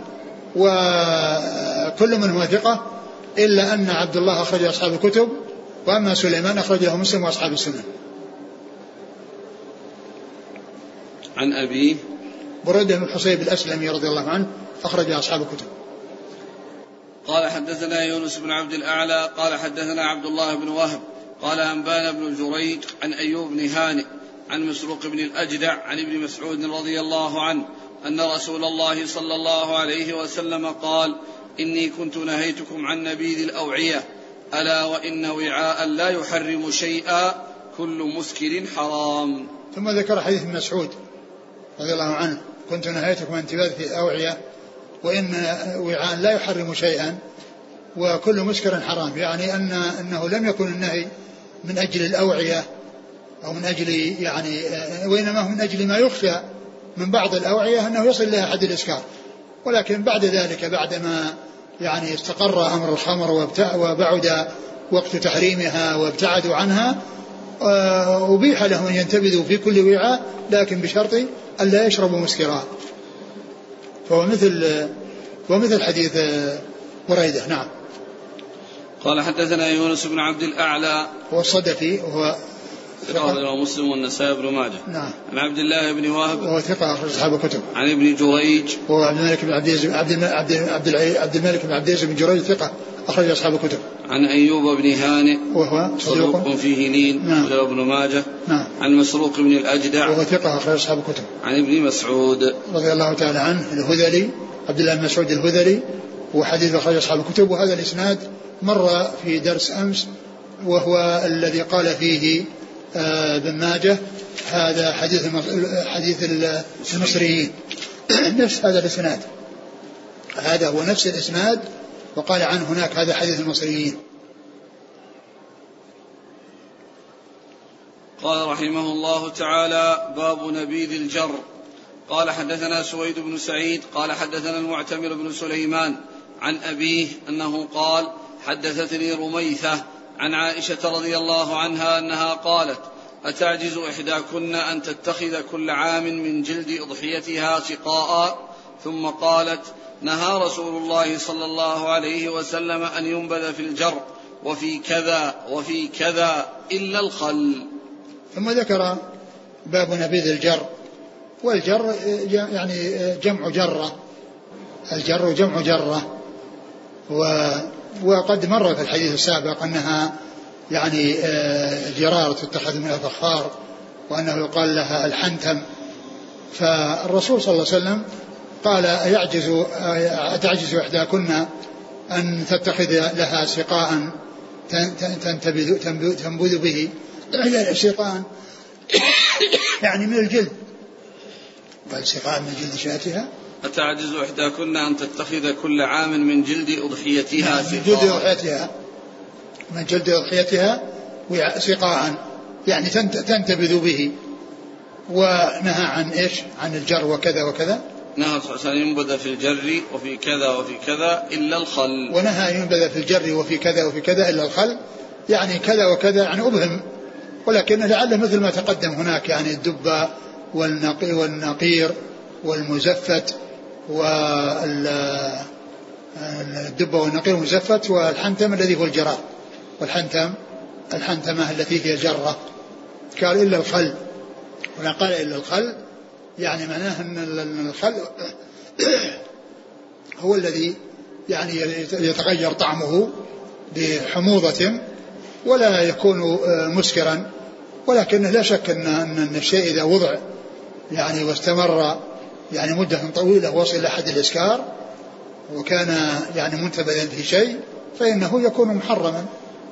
وكل منهما ثقة إلا أن عبد الله أخرج أصحاب الكتب، وأما سليمان أخرجه مسلم وأصحاب السنة. عن أبي بريدة بن الحصيب الأسلمي رضي الله عنه أخرج أصحاب الكتب. قال حدثنا يونس بن عبد الأعلى قال حدثنا عبد الله بن وهب قال أنبانا بن جريج عن أيوب بن هانئ عن مسروق بن الأجدع عن ابن مسعود رضي الله عنه أن رسول الله صلى الله عليه وسلم قال: إني كنت نهيتكم عن نبيذ الأوعية، ألا وإن وعاء لا يحرم شيئا كل مسكر حرام. ثم ذكر حديث مسعود رضي الله عنه: كنت نهيتكم عن نبيذ الأوعية وإن وعاء لا يحرم شيئا وكل مسكر حرام، يعني أنه لم يكن النهي من أجل الأوعية أو من أجل يعني، وإنما هو من أجل ما يخشى من بعض الأوعية أنه يصل لها حد الإسكار. ولكن بعد ذلك بعدما يعني استقر أمر الخمر وبعد وقت تحريمها وابتعدوا عنها، أبيح لهم أن ينتبذوا في كل وعاء، لكن بشرط أن لا يشربوا مسكرا. فهو مثل حديث بريدة. نعم. قال حدثنا يونس بن عبد الأعلى هو الصدفي وهو ثقة مسلم والنسائي بن ماجه. نعم. عن عبد الله بن وهب وهو ثقة أخرج أصحاب الكتب. عن ابن جريج وهو عبد الملك بن عبد العزيز بن جريج ثقة أخرج أصحاب الكتب. عن أيوب بن هانئ وهو صدوق فيه لين. نعم. وله ابن ماجه. نعم. عن مسروق بن الأجدع وهو ثقة أخرج أصحاب الكتب. عن ابن مسعود رضي الله تعالى عنه الهذلي، عبد الله بن مسعود الهذلي، وحديث أخرج أصحاب الكتب. وهذا الإسناد مر في درس أمس، وهو الذي قال فيه ابن ماجه هذا حديث المصريين. نفس هذا الإسناد، هذا هو نفس الإسناد، وقال عنه هناك هذا حديث المصريين. قال رحمه الله تعالى: باب نبيذ الجر. قال حدثنا سويد بن سعيد قال حدثنا المعتمر بن سليمان عن أبيه أنه قال: حدثتني رميثة عن عائشة رضي الله عنها أنها قالت: أتعجز إحداكن أن تتخذ كل عام من جلد أضحيتها سقاء؟ ثم قالت: نهى رسول الله صلى الله عليه وسلم أن ينبذ في الجر وفي كذا وفي كذا إلا الخل. ثم ذكر باب نبيذ الجر. والجر يعني جمع جرة، الجر جمع جرة. وقد مر في الحديث السابق أنها يعني جرار تتخذ من الفخار، وأنه يقال لها الحنتم. فالرسول صلى الله عليه وسلم قال: أتعجز إحداكن أن تتخذ لها سقاء تنبذ به، سقاء يعني من الجلد، سقاء من جلد شاتها. أتعجز إحداكن أن تتخذ كل عام من جلد أضحيتها سقاء، من جلد أضحيتها سقاء يعني تنتبذ به. ونهى عن إيش؟ عن الجر وكذا وكذا. نهى أن ينبذ في الجر وفي كذا وفي كذا إلا الخل. ونهى أن ينبذ في الجر وفي كذا وفي كذا إلا الخل، يعني كذا وكذا يعني أبهم، ولكن لعله مثل ما تقدم هناك، يعني الدبة والنقير والمزفت والدبة والنقير والمزفت والحنتم الذي هو الجرار، الحنتمة التي هي جرة. قال إلا الخل، ولا قال إلا الخل يعني معناه أن الخل هو الذي يعني يتغير طعمه بحموضة ولا يكون مسكرا، ولكن لا شك أن الشيء إذا وضع يعني واستمر يعني مدة طويلة وصل إلى حد الإسكار وكان يعني منتبذا في شيء فإنه يكون محرما.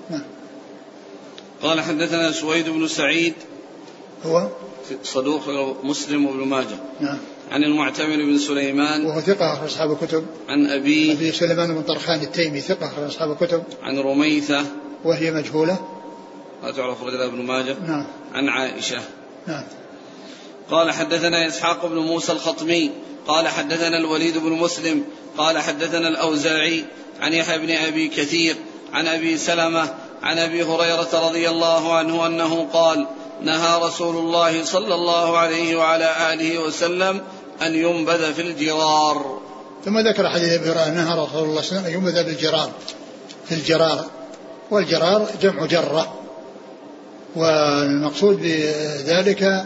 قال حدثنا سويد بن سعيد هو صدوق مسلم وابن ماجه. نعم. عن المعتمر بن سليمان وهو ثقة أخرج أصحاب الكتب. عن أبي سليمان بن طرخان التيمي ثقة أخرج أصحاب الكتب. عن رميثة وهي مجهولة لا تعرف رجل ابن ماجه. نعم. عن عائشة. نعم. قال حدثنا إسحاق بن موسى الخطمي قال حدثنا الوليد بن مسلم قال حدثنا الأوزاعي عن يحيى بن أبي كثير عن أبي سلمة عن أبي هريرة رضي الله عنه أنه قال نهى رسول الله صلى الله عليه وعلى آله وسلم أن ينبذ في الجرار. ثم ذكر حديث أبي هريرة نهى رسول الله صلى الله عليه وسلم أن ينبذ بالجرار في الجرار، والجرار جمع جرة، والمقصود بذلك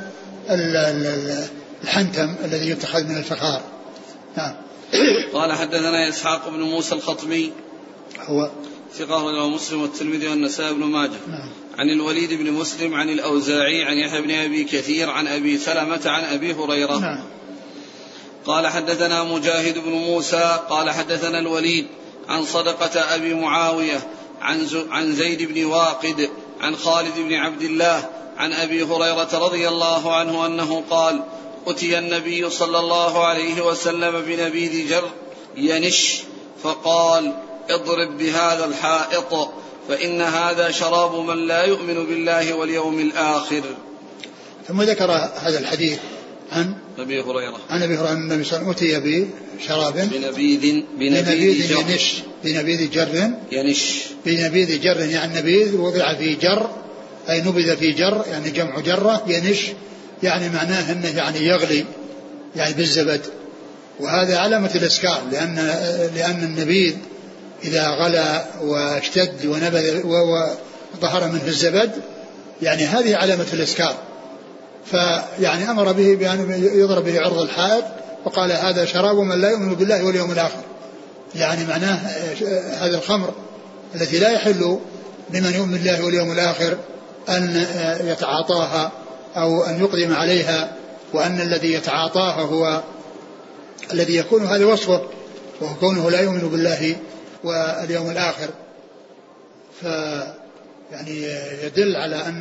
الحنتم الذي يتخذ من الفخار. نعم. قال حدثنا إسحاق بن موسى الخطمي هو ثقة رواه مسلم والترمذي والنسائي بن ماجه. نعم. عن الوليد بن مسلم عن الأوزاعي عن يحيى بن أبي كثير عن أبي سلمة عن أبي هريرة. نعم. قال حدثنا مجاهد بن موسى قال حدثنا الوليد عن صدقة أبي معاوية عن زيد بن واقد عن خالد بن عبد الله عن أبي هريرة رضي الله عنه أنه قال أتي النبي صلى الله عليه وسلم بنبيذ جر ينش فقال اضرب بهذا الحائط فإن هذا شراب من لا يؤمن بالله واليوم الآخر. ثم ذكر هذا الحديث عن أبي هريرة عن أبي هريرة أن النبي صلى الله عليه وسلم أتي بشراب بنبيذ جر بنبيذ جر يعني نبيذ وضع في جر أي نبذ في جر يعني جمع جرة ينش يعني معناه أنه يعني يغلي يعني بالزبد، وهذا علامة الإسكار لأن النبيذ إذا غلى واشتد ونبذ وظهر منه الزبد يعني هذه علامة الإسكار، فيعني أمر به بأن يضرب به عرض الحائط وقال هذا شراب من لا يؤمن بالله واليوم الآخر، يعني معناه هذا الخمر التي لا يحل لمن يؤمن بالله واليوم الآخر أن يتعاطاها أو أن يقدم عليها، وأن الذي يتعاطاها هو الذي يكون هذا وصفه وهو كونه لا يؤمن بالله واليوم الآخر. يعني يدل على أن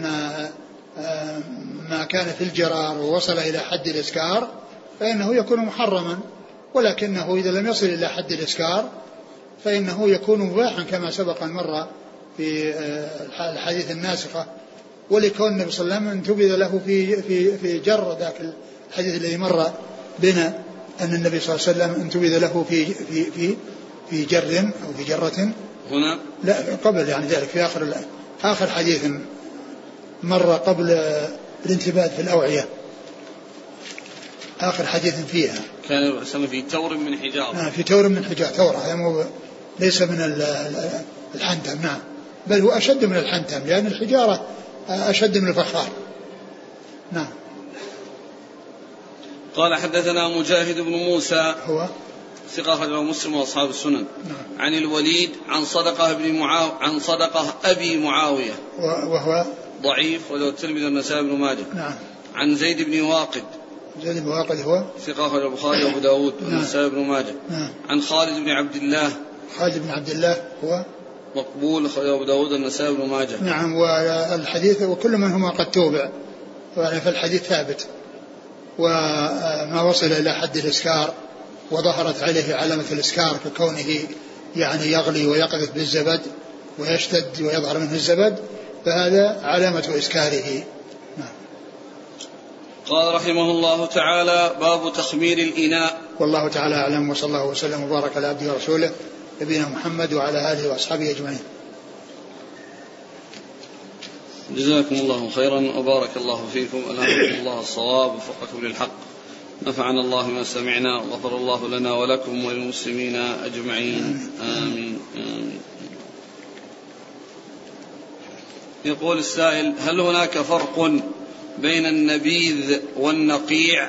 ما كان في الجرار ووصل إلى حد الإسكار فإنه يكون محرما، ولكنه إذا لم يصل إلى حد الإسكار فإنه يكون مباحا كما سبق مرة في الحديث الناسخة، ولكون النبي صلى الله عليه وسلم انتبذ له في جر ذاك الحديث الذي مر بنا أن النبي صلى الله عليه وسلم انتبذ له في جر أو في جرة هنا لا قبل يعني ذلك في آخر حديث مر قبل الانتباه في الأوعية، آخر حديث فيها كان في تور من حجارة. في تور من حجارة، تور ليس من الحنتم، نعم، بل هو أشد من الحنتم لأن الحجارة أشد من الفخار. نعم. قال حدثنا مجاهد بن موسى هو ثقة أخرجه مسلم وأصحاب السنن. نعم. عن الوليد عن صدقة أبي معاوية وهو ضعيف وله الترمذي والنسائي بن ماجه. نعم. عن زيد بن واقد هو ثقة أخرجه البخاري وأبو داود والنسائي بن ماجه. نعم. عن خالد بن عبد الله هو مقبول أخرجه أبو داود والنسائي بن ماجه. نعم. والحديث وكل منهما قد توبع فالحديث ثابت، وما وصل إلى حد الإسكار وظهرت عليه علامة الإسكار ككونه يعني يغلي ويقذف بالزبد ويشتد ويظهر منه الزبد فهذا علامة إسكاره. نعم. قال رحمه الله تعالى باب تخمير الإناء. والله تعالى أعلم، وصلى الله وسلم وبارك على عبده ورسوله نبينا محمد وعلى آله وأصحابه أجمعين. جزاكم الله خيرا وبارك الله فيكم، ألهمكم الله الصواب ووفقكم للحق، نفعنا الله ما سمعنا وغفر الله لنا ولكم وللمسلمين أجمعين، آمين آمين. يقول السائل: هل هناك فرق بين النبيذ والنقيع؟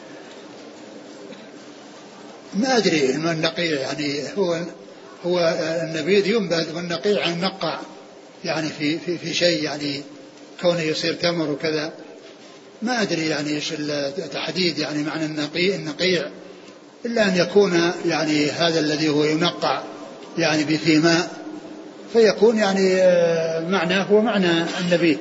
ما أدري ما النقيع، يعني هو النبيذ ينبذ والنقيع ينقع يعني في شيء يعني كونه يصير تمر وكذا، ما أدري يعني إيش التحديد يعني معنى النقيع إلا أن يكون يعني هذا الذي هو ينقع يعني في ماء فيكون يعني معناه هو معنى النبي.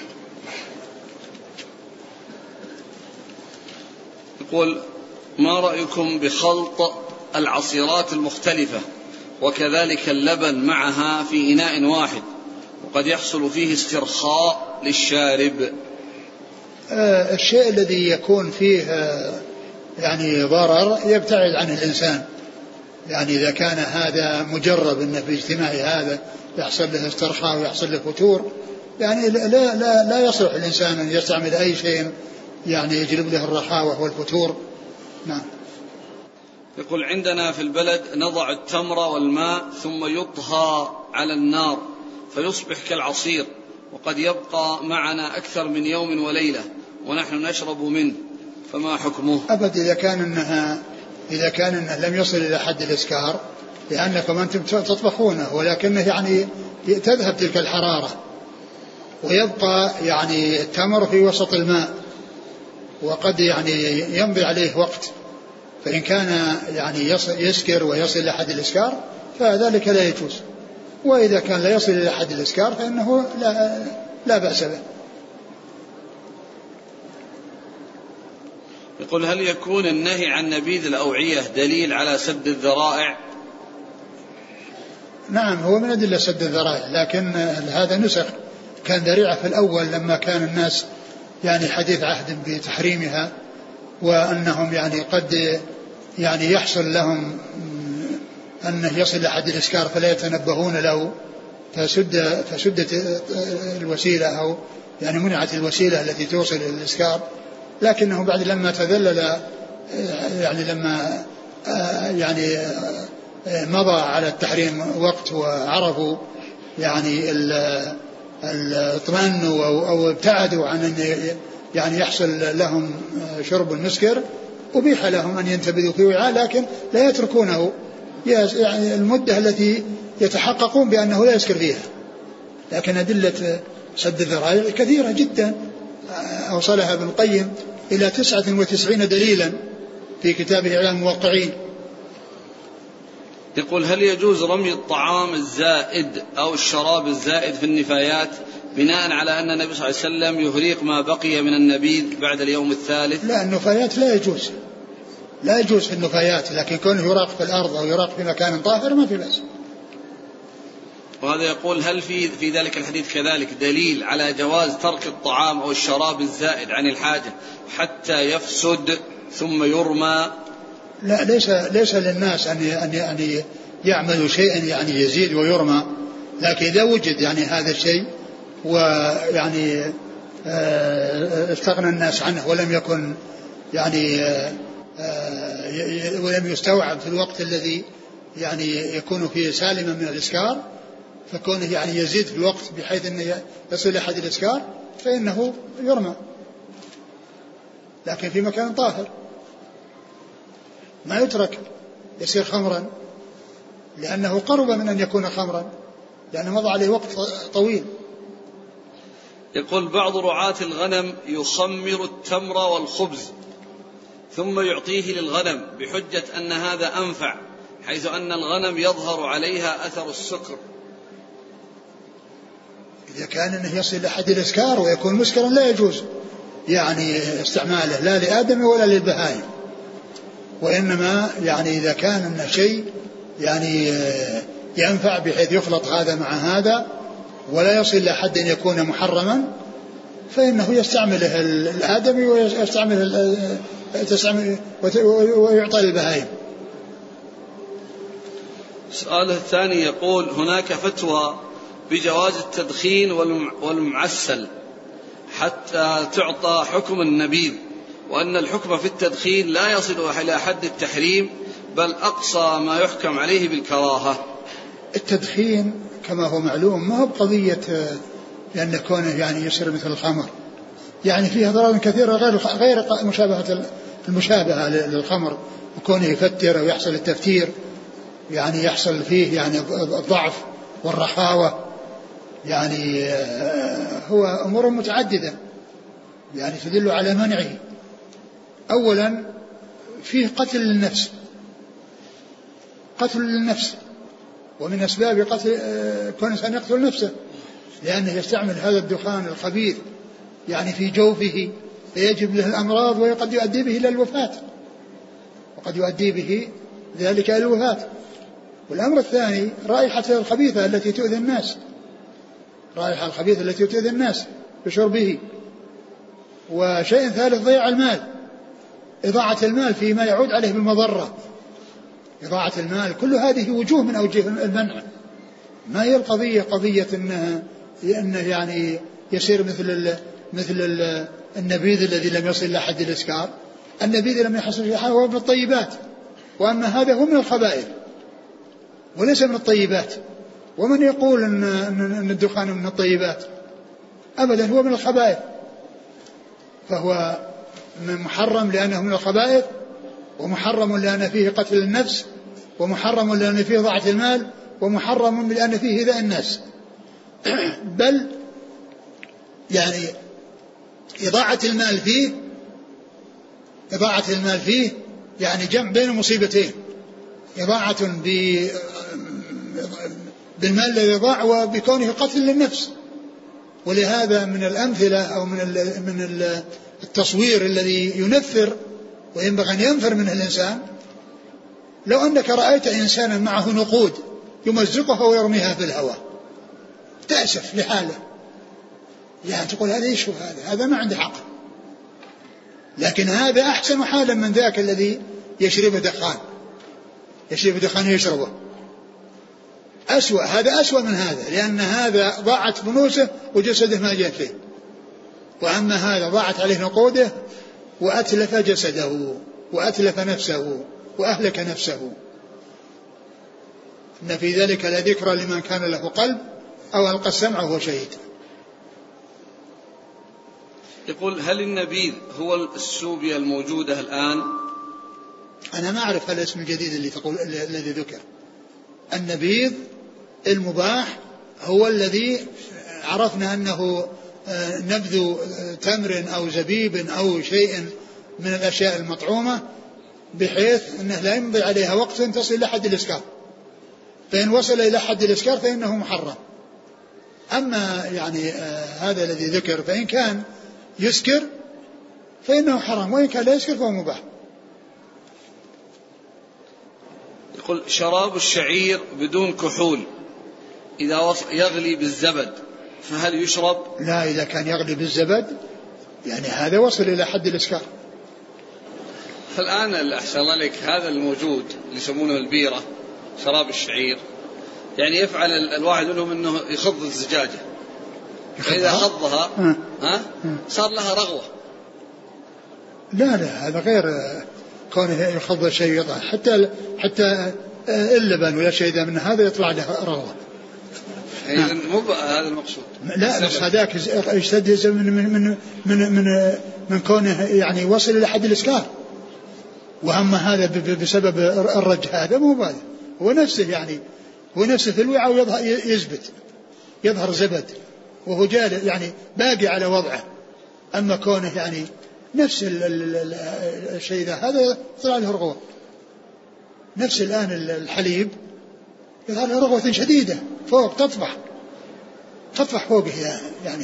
يقول ما رأيكم بخلط العصيرات المختلفة وكذلك اللبن معها في إناء واحد وقد يحصل فيه استرخاء للشارب؟ الشيء الذي يكون فيه يعني ضرر يبتعد عنه الإنسان. يعني إذا كان هذا مجرب أن في اجتماع هذا يحصل له استرخاء ويحصل له فتور يعني لا يصلح الإنسان أن يستعمل أي شيء يعني يجلب له الرخاوة والفتور. نعم. يقول عندنا في البلد نضع التمر والماء ثم يطهى على النار فيصبح كالعصير وقد يبقى معنا أكثر من يوم وليلة ونحن نشرب منه فما حكمه؟ أبد إذا كان إنه لم يصل إلى حد الإسكار لأنكم أنتم تطبخونه ولكنه يعني تذهب تلك الحرارة ويبقى يعني التمر في وسط الماء وقد يعني يمضي عليه وقت فإن كان يعني يسكر ويصل إلى حد الإسكار فذلك لا يجوز وإذا كان لا يصل إلى حد الإسكار فإنه لا بأس به. يقول هل يكون النهي عن نبيذ الأوعية دليل على سد الذرائع؟ نعم هو من أدلة سد الذرائع لكن هذا نسخ كان ذريعة في الأول لما كان الناس يعني حديث عهد بتحريمها وأنهم يعني قد يعني يحصل لهم أنه يصل لحد الإسكار فلا يتنبهون له فسدت الوسيلة أو يعني منعت الوسيلة التي توصل إلى الإسكار. لكنه بعد لما تذلل يعني لما يعني مضى على التحريم وقت وعرفوا يعني اطمأنوا أو ابتعدوا عن أن يعني يحصل لهم شرب المسكر أبيح لهم أن ينتبذوا في وعاء لكن لا يتركونه يعني المدة التي يتحققون بأنه لا يسكر فيها. لكن أدلة سد الذرائع كثيرة جدا أوصلها ابن القيم إلى 99 دليلا في كتابه إعلام الموقعين. يقول هل يجوز رمي الطعام الزائد أو الشراب الزائد في النفايات بناء على أن النبي صلى الله عليه وسلم يهريق ما بقي من النبيذ بعد اليوم الثالث؟ لا النفايات لا يجوز في النفايات لكن كونه يراق في الأرض أو يراق في مكان طاهر ما في بأس. وهذا يقول هل في ذلك الحديث كذلك دليل على جواز ترك الطعام أو الشراب الزائد عن الحاجة حتى يفسد ثم يرمى؟ لا ليس للناس أن يعملوا شيئا يعني يزيد ويرمى لكن إذا وجد يعني هذا الشيء ويعني استغنى الناس عنه ولم يكن يعني ولم يستوعب في الوقت الذي يعني يكون فيه سالما من الإسكار فكونه يعني يزيد في الوقت بحيث أنه يصل لحد الإسكار فإنه يرمى لكن في مكان طاهر ما يترك يصير خمرا لأنه قرب من أن يكون خمرا لأنه مضى عليه وقت طويل. يقول بعض رعاة الغنم يخمر التمر والخبز ثم يعطيه للغنم بحجة أن هذا أنفع حيث أن الغنم يظهر عليها أثر السكر. إذا كان أنه يصل لحد الإسكار ويكون مسكرا لا يجوز يعني استعماله لا لآدم ولا للبهائم وإنما يعني إذا كان أنه شيء يعني ينفع بحيث يخلط هذا مع هذا ولا يصل لحد أن يكون محرما فإنه يستعمله الآدمي ويعطى للبهائم. السؤال الثاني يقول هناك فتوى بجواز التدخين والمعسل حتى تعطى حكم النبيذ وأن الحكم في التدخين لا يصل إلى حد التحريم بل أقصى ما يحكم عليه بالكراهة. التدخين كما هو معلوم ما هو بقضية لأن كونه يعني يصير مثل الخمر يعني فيها ضرر كثيرة غير المشابهة للخمر وكونه يفتر ويحصل التفتير يعني يحصل فيه يعني الضعف والرخاوة يعني هو أمور متعددة يعني تدل على منعه. أولا فيه قتل للنفس قتل النفس، ومن أسباب قتل كون الإنسان يقتل نفسه، لأنه يستعمل هذا الدخان الخبيث يعني في جوفه فيجب له الأمراض وقد يؤدي به إلى الوفاة، وقد يؤدي به ذلك إلى الوفاة. والأمر الثاني رائحة الخبيثة التي تؤذي الناس، رائحة الخبيثة التي تؤذي الناس بشربه. وشيء ثالث ضياع المال، إضاعة المال فيما يعود عليه بالمضرة، إضاعة المال. كل هذه وجوه من أوجه المنع. ما هي القضية قضية إنه يعني يصير مثل النبيذ الذي لم يصل إلى حد الإسكار. النبيذ لم يحصل إلى حد هو من الطيبات، وأما هذا هو من الخبائث وليس من الطيبات. ومن يقول أن الدخان من الطيبات؟ أبدا، هو من الخبائث، فهو محرم لأنه من الخبائث، ومحرم لأن فيه قتل النفس، ومحرم لأن فيه ضاعة المال، ومحرم لأن فيه إيذاء الناس. بل يعني إضاعة المال فيه يعني جمع بين المصيبتين، إضاعة بالمال الذي يضاع وبكونه قتل للنفس. ولهذا من الأمثلة أو من التصوير الذي ينفر وينبغي أن ينفر منه الإنسان، لو أنك رأيت إنسانا معه نقود يمزقها ويرميها في الهواء تأسف لحاله، يعني تقول هذا إيش هذا ما عنده حق. لكن هذا أحسن حالا من ذاك الذي يشرب دخان يشربه، أسوأ، هذا أسوأ من هذا، لأن هذا ضاعت فلوسه وجسده ما جاء فيه، وأما هذا ضاعت عليه نقوده وأتلف جسده وأتلف نفسه وأهلك نفسه. إن في ذلك لذكرى لمن كان له قلب أو ألقى السمع وهو شهيد. يقول هل النبيذ هو السوبيا الموجودة الآن؟ أنا ما أعرف الاسم الجديد الذي ذكر. النبيذ المباح هو الذي عرفنا أنه نبذ تمر أو زبيب أو شيء من الأشياء المطعومة بحيث أنه لا يمضي عليها وقت تصل إلى حد الإسكار، فإن وصل إلى حد الإسكار فإنه محرم. أما يعني هذا الذي ذكر فإن كان يسكر فإنه حرام، وإن كان لا يسكر فهو مباح. يقول شراب الشعير بدون كحول إذا يغلي بالزبد فهل يشرب؟ لا، إذا كان يغلي بالزبد يعني هذا وصل إلى حد الإسكار. فالآن أحسن الله عليك هذا الموجود اللي يسمونه البيرة شراب الشعير، يعني يفعل الواحد منهم أنه يخض الزجاجة، فإذا خضها صار لها رغوة. لا هذا غير كونه يخض شيء يطلع، حتى اللبن ولا شيء من هذا يطلع له رغوة. مو هذا المقصود. لا بس هذاك يشتد من كونه يعني وصل إلى حد الإسكار، وأما هذا بسبب الرج هذا مو هذا، هو نفسه يعني هو نفسه في الوعاء يظهر زبد وهو جال يعني باقي على وضعه. أما كونه يعني نفس الشيء هذا طلع له رغوة. نفس الآن الحليب يظهر له رغوة شديدة فوق تطفح فوقه يعني.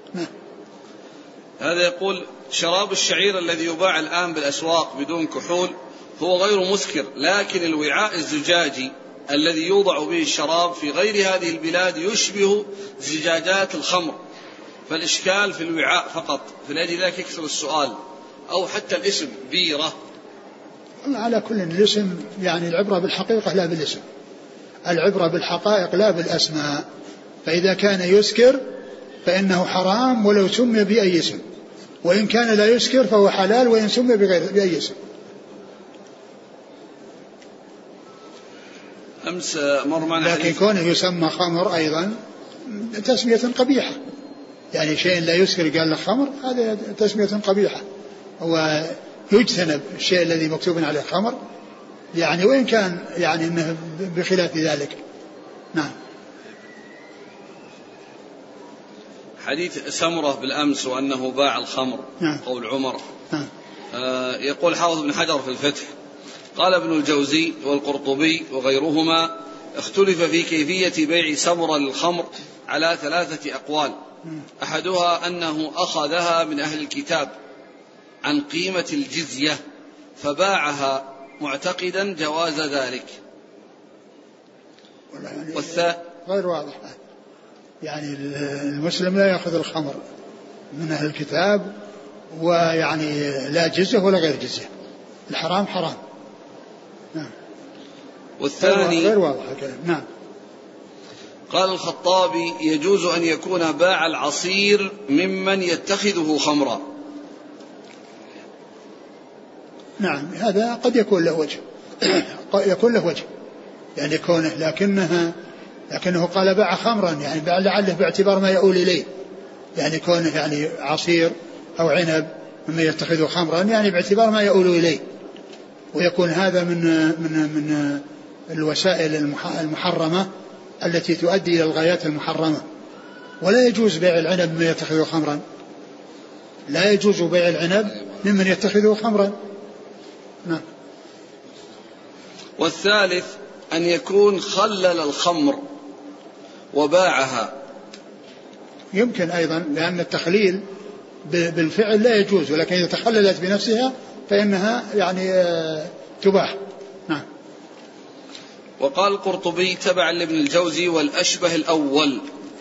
هذا يقول شراب الشعير الذي يباع الآن بالأسواق بدون كحول هو غير مسكر، لكن الوعاء الزجاجي الذي يوضع به الشراب في غير هذه البلاد يشبه زجاجات الخمر، فالإشكال في الوعاء فقط، فلأجل ذلك يكثر السؤال. أو حتى الاسم بيرة. على كل الاسم يعني العبرة بالحقيقة لا بالاسم، العبرة بالحقائق لا بالأسماء. فإذا كان يسكر فإنه حرام ولو سمي بأي اسم، وإن كان لا يسكر فهو حلال وإن سمي بأي اسم. أمس مر معنا لكن كونه يسمى خمر أيضا تسمية قبيحة، يعني شيء لا يسكر قال له خمر، هذا تسمية قبيحة، ويجتنب الشيء الذي مكتوب عليه خمر يعني، وإن كان يعني إنه بخلاف ذلك. نعم. حديث سمرة بالأمس وأنه باع الخمر. نعم. قول عمر. نعم. يقول حافظ بن حجر في الفتح قال ابن الجوزي والقرطبي وغيرهما: اختلف في كيفية بيع سمر للخمر على 3 أقوال. أحدها أنه أخذها من أهل الكتاب عن قيمة الجزية فباعها معتقدا جواز ذلك. غير واضح، يعني المسلم لا يأخذ الخمر من أهل الكتاب ويعني لا جزية ولا غير جزية، الحرام حرام. نعم. والثاني غير واضح الكلام. نعم. قال الخطابي: يجوز أن يكون باع العصير ممن يتخذه خمرا. نعم، هذا قد يكون له وجه يكون له وجه، يعني كونه لكنه قال باع خمرا، يعني لعله باعتبار ما يؤول إليه، يعني كونه يعني عصير أو عنب مما يتخذه خمرا، يعني باعتبار ما يؤول إليه، ويكون هذا من الوسائل المحرمة التي تؤدي إلى الغايات المحرمة. ولا يجوز بيع العنب ممن يتخذه خمرا، لا يجوز بيع العنب ممن يتخذه خمرا. نعم. والثالث أن يكون خلل الخمر وباعها. يمكن أيضا، لأن التخليل بالفعل لا يجوز، ولكن إذا تخللت بنفسها فإنها يعني تباح. نعم. وقال القرطبي تبعا لابن الجوزي: والأشبه الأول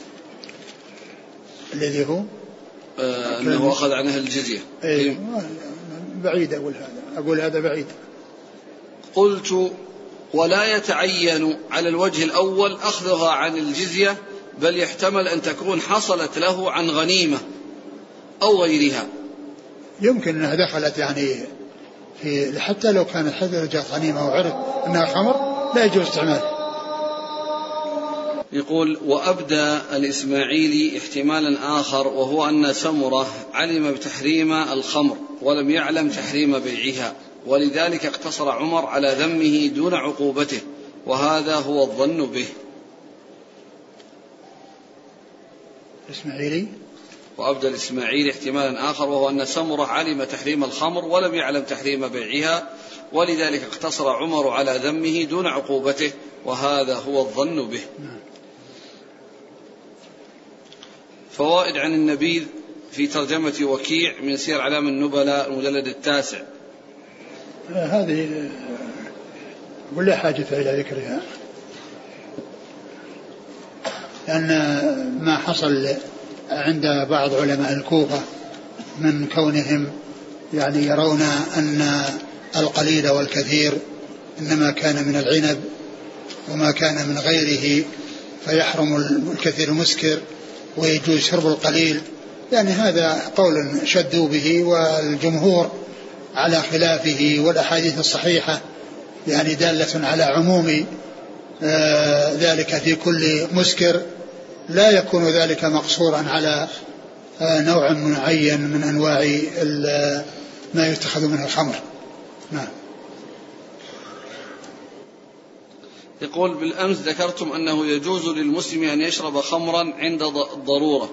الذي هو أنه أخذ عن أهل الجزية. بعيد أقول هذا بعيد. قلت: ولا يتعين على الوجه الأول أخذها عن الجزية، بل يحتمل أن تكون حصلت له عن غنيمة أو غيرها. يمكن أنها دخلت يعني في، حتى لو كانت حدثت غنيمة وعرف أنها خمر لا يجوز استعمالها. يقول: وأبدى الإسماعيلي احتمالا آخر، وهو أن سمرة علم بتحريم الخمر ولم يعلم تحريم بيعها، ولذلك اقتصر عمر على ذمه دون عقوبته، وهذا هو الظن به. الإسماعيلي: وأبدى الإسماعيلي احتمالا آخر، وهو أن سمرة علم تحريم الخمر ولم يعلم تحريم بيعها، ولذلك اقتصر عمر على ذمه دون عقوبته، وهذا هو الظن به. فوائد عن النبيذ في ترجمة وكيع من سير أعلام النبلاء المجلد 9. هذه ولا حاجة إلى ذكرها، لأن ما حصل عند بعض علماء الكوفة من كونهم يعني يرون أن القليل والكثير إنما كان من العنب وما كان من غيره فيحرم الكثير المسكر ويجوز شرب القليل، يعني هذا قول شدوا به، والجمهور على خلافه، والأحاديث الصحيحة يعني دالة على عموم ذلك في كل مسكر، لا يكون ذلك مقصورا على نوع معين من أنواع ما يتخذ منه الخمر. نعم. يقول: بالأمس ذكرتم أنه يجوز للمسلم أن يشرب خمرا عند الضرورة.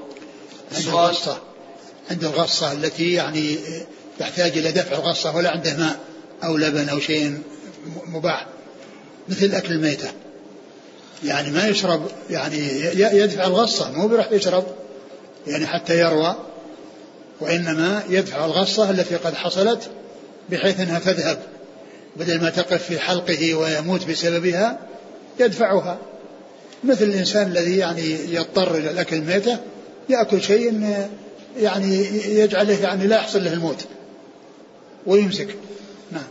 عند الغصة التي يعني تحتاج إلى دفع الغصة، ولا عنده ماء أو لبن أو شيء مباح مثل أكل الميتة، يعني ما يشرب، يعني يدفع الغصة، مو بيروح يشرب يعني حتى يروى، وإنما يدفع الغصة التي قد حصلت بحيث أنها تذهب، بدل ما تقف في حلقه ويموت بسببها يدفعها، مثل الإنسان الذي يعني يضطر إلى الأكل الميتة، يأكل شيء يعني يجعله يعني لا يحصل له الموت ويمسك. نعم.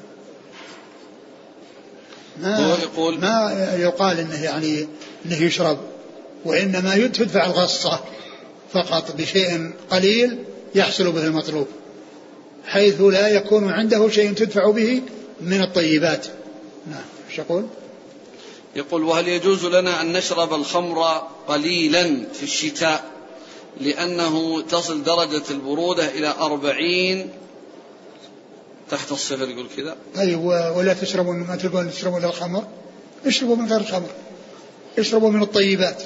ما يقال إنه يعني إنه يشرب، وإنما يدفع الغصة فقط بشيء قليل يحصل به المطلوب، حيث لا يكون عنده شيء تدفع به من الطيبات. نعم. ايش يقول؟ يقول: وهل يجوز لنا أن نشرب الخمر قليلا في الشتاء لأنه تصل درجة البرودة إلى 40 تحت الصفر؟ يقول كذا. طيب، ولا تشربوا، ما تقولون تشربوا إلى الخمر، اشربوا من غير الخمر، اشربوا من الطيبات.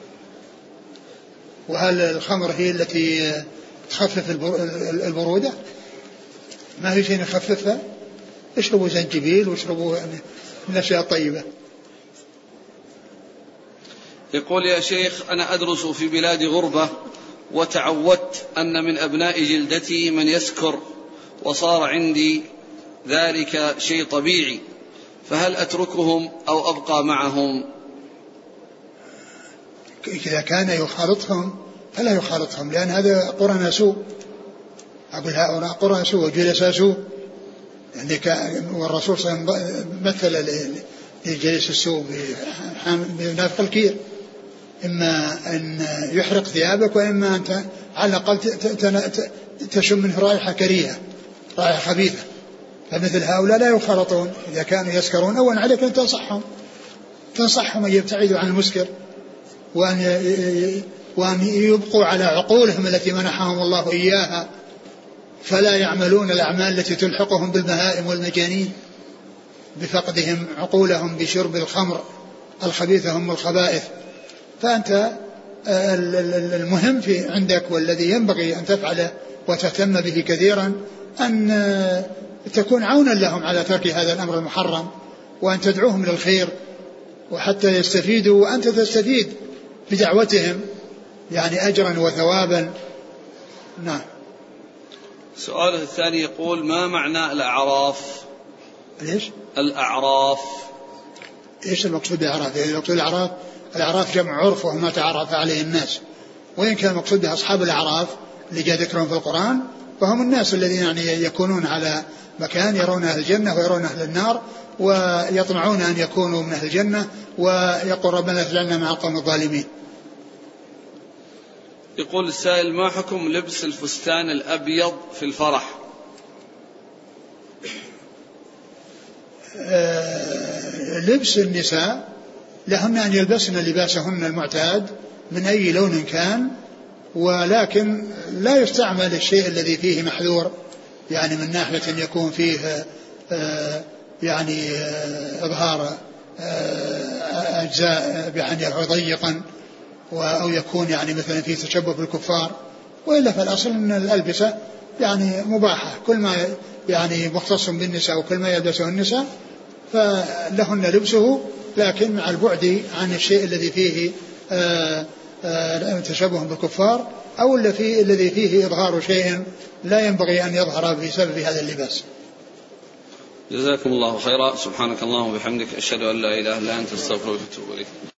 وهل الخمر هي التي تخفف البرودة؟ ما هي شيء يخففها، اشربوا زنجبيل واشربوا من الأشياء الطيبة. يقول يا شيخ أنا أدرس في بلاد غربة وتعودت أن من أبناء جلدتي من يسكر وصار عندي ذلك شيء طبيعي، فهل أتركهم أو أبقى معهم؟ إذا كان يخالطهم فلا يخالطهم، لأن هذا قرن سوء، أقول هؤلاء قرن سوء وجلساء سوء، يعني والرسول صلى الله عليه وسلم مثل لجليس السوء بنافق الكير، إما أن يحرق ثيابك وإما أن على الأقل تشم منه رائحة كريهة، رائحة خبيثة. فمثل هؤلاء لا يخالطون. إذا كانوا يسكرون أولا عليك أن تنصحهم أن يبتعدوا عن المسكر، وأن يبقوا على عقولهم التي منحهم الله إياها، فلا يعملون الأعمال التي تلحقهم بالبهائم والمجانين بفقدهم عقولهم بشرب الخمر الخبيثة هم الخبائث. فأنت المهم في عندك والذي ينبغي أن تفعله وتهتم به كثيرا أن تكون عونا لهم على ترك هذا الأمر المحرم، وأن تدعوهم للخير وحتى يستفيدوا وأنت تستفيد بدعوتهم، يعني أجرا وثوابا. نعم. السؤال الثاني يقول ما معنى الأعراف؟ ليش؟ الأعراف. إيش المقصود بالأعراف؟ يعني المقصود الأعراف جمع عرف وما تعرف عليه الناس، وإن كان المقصود بها أصحاب الأعراف اللي جاء ذكرهم في القرآن فهم الناس الذين يعني يكونون على مكان يرون أهل الجنة ويرون أهل النار ويطمعون أن يكونوا من أهل الجنة، ويقول ربنا اجعلنا مع القوم الظالمين. يقول السائل ما حكم لبس الفستان الأبيض في الفرح؟ لبس النساء لهن أن يلبسن لباسهن المعتاد من أي لون كان، ولكن لا يستعمل الشيء الذي فيه محذور، يعني من ناحية أن يكون فيه يعني إظهار أجزاء يعني ضيقا، أو يكون يعني مثلا فيه تشبه بالكفار. وإلا فالأصل أن الألبسة يعني مباحة، كل ما يعني مختص بالنساء وكل ما يلبسه النساء فلهن لبسه، لكن مع البعد عن الشيء الذي فيه تشبه بالكفار أو الذي فيه إظهار شيء لا ينبغي أن يظهر بسبب هذا اللباس. جزاكم الله خيرا. سبحانك اللهم وبحمدك أشهد أن لا إله إلا أنت أستغفرك وأتوب إليك.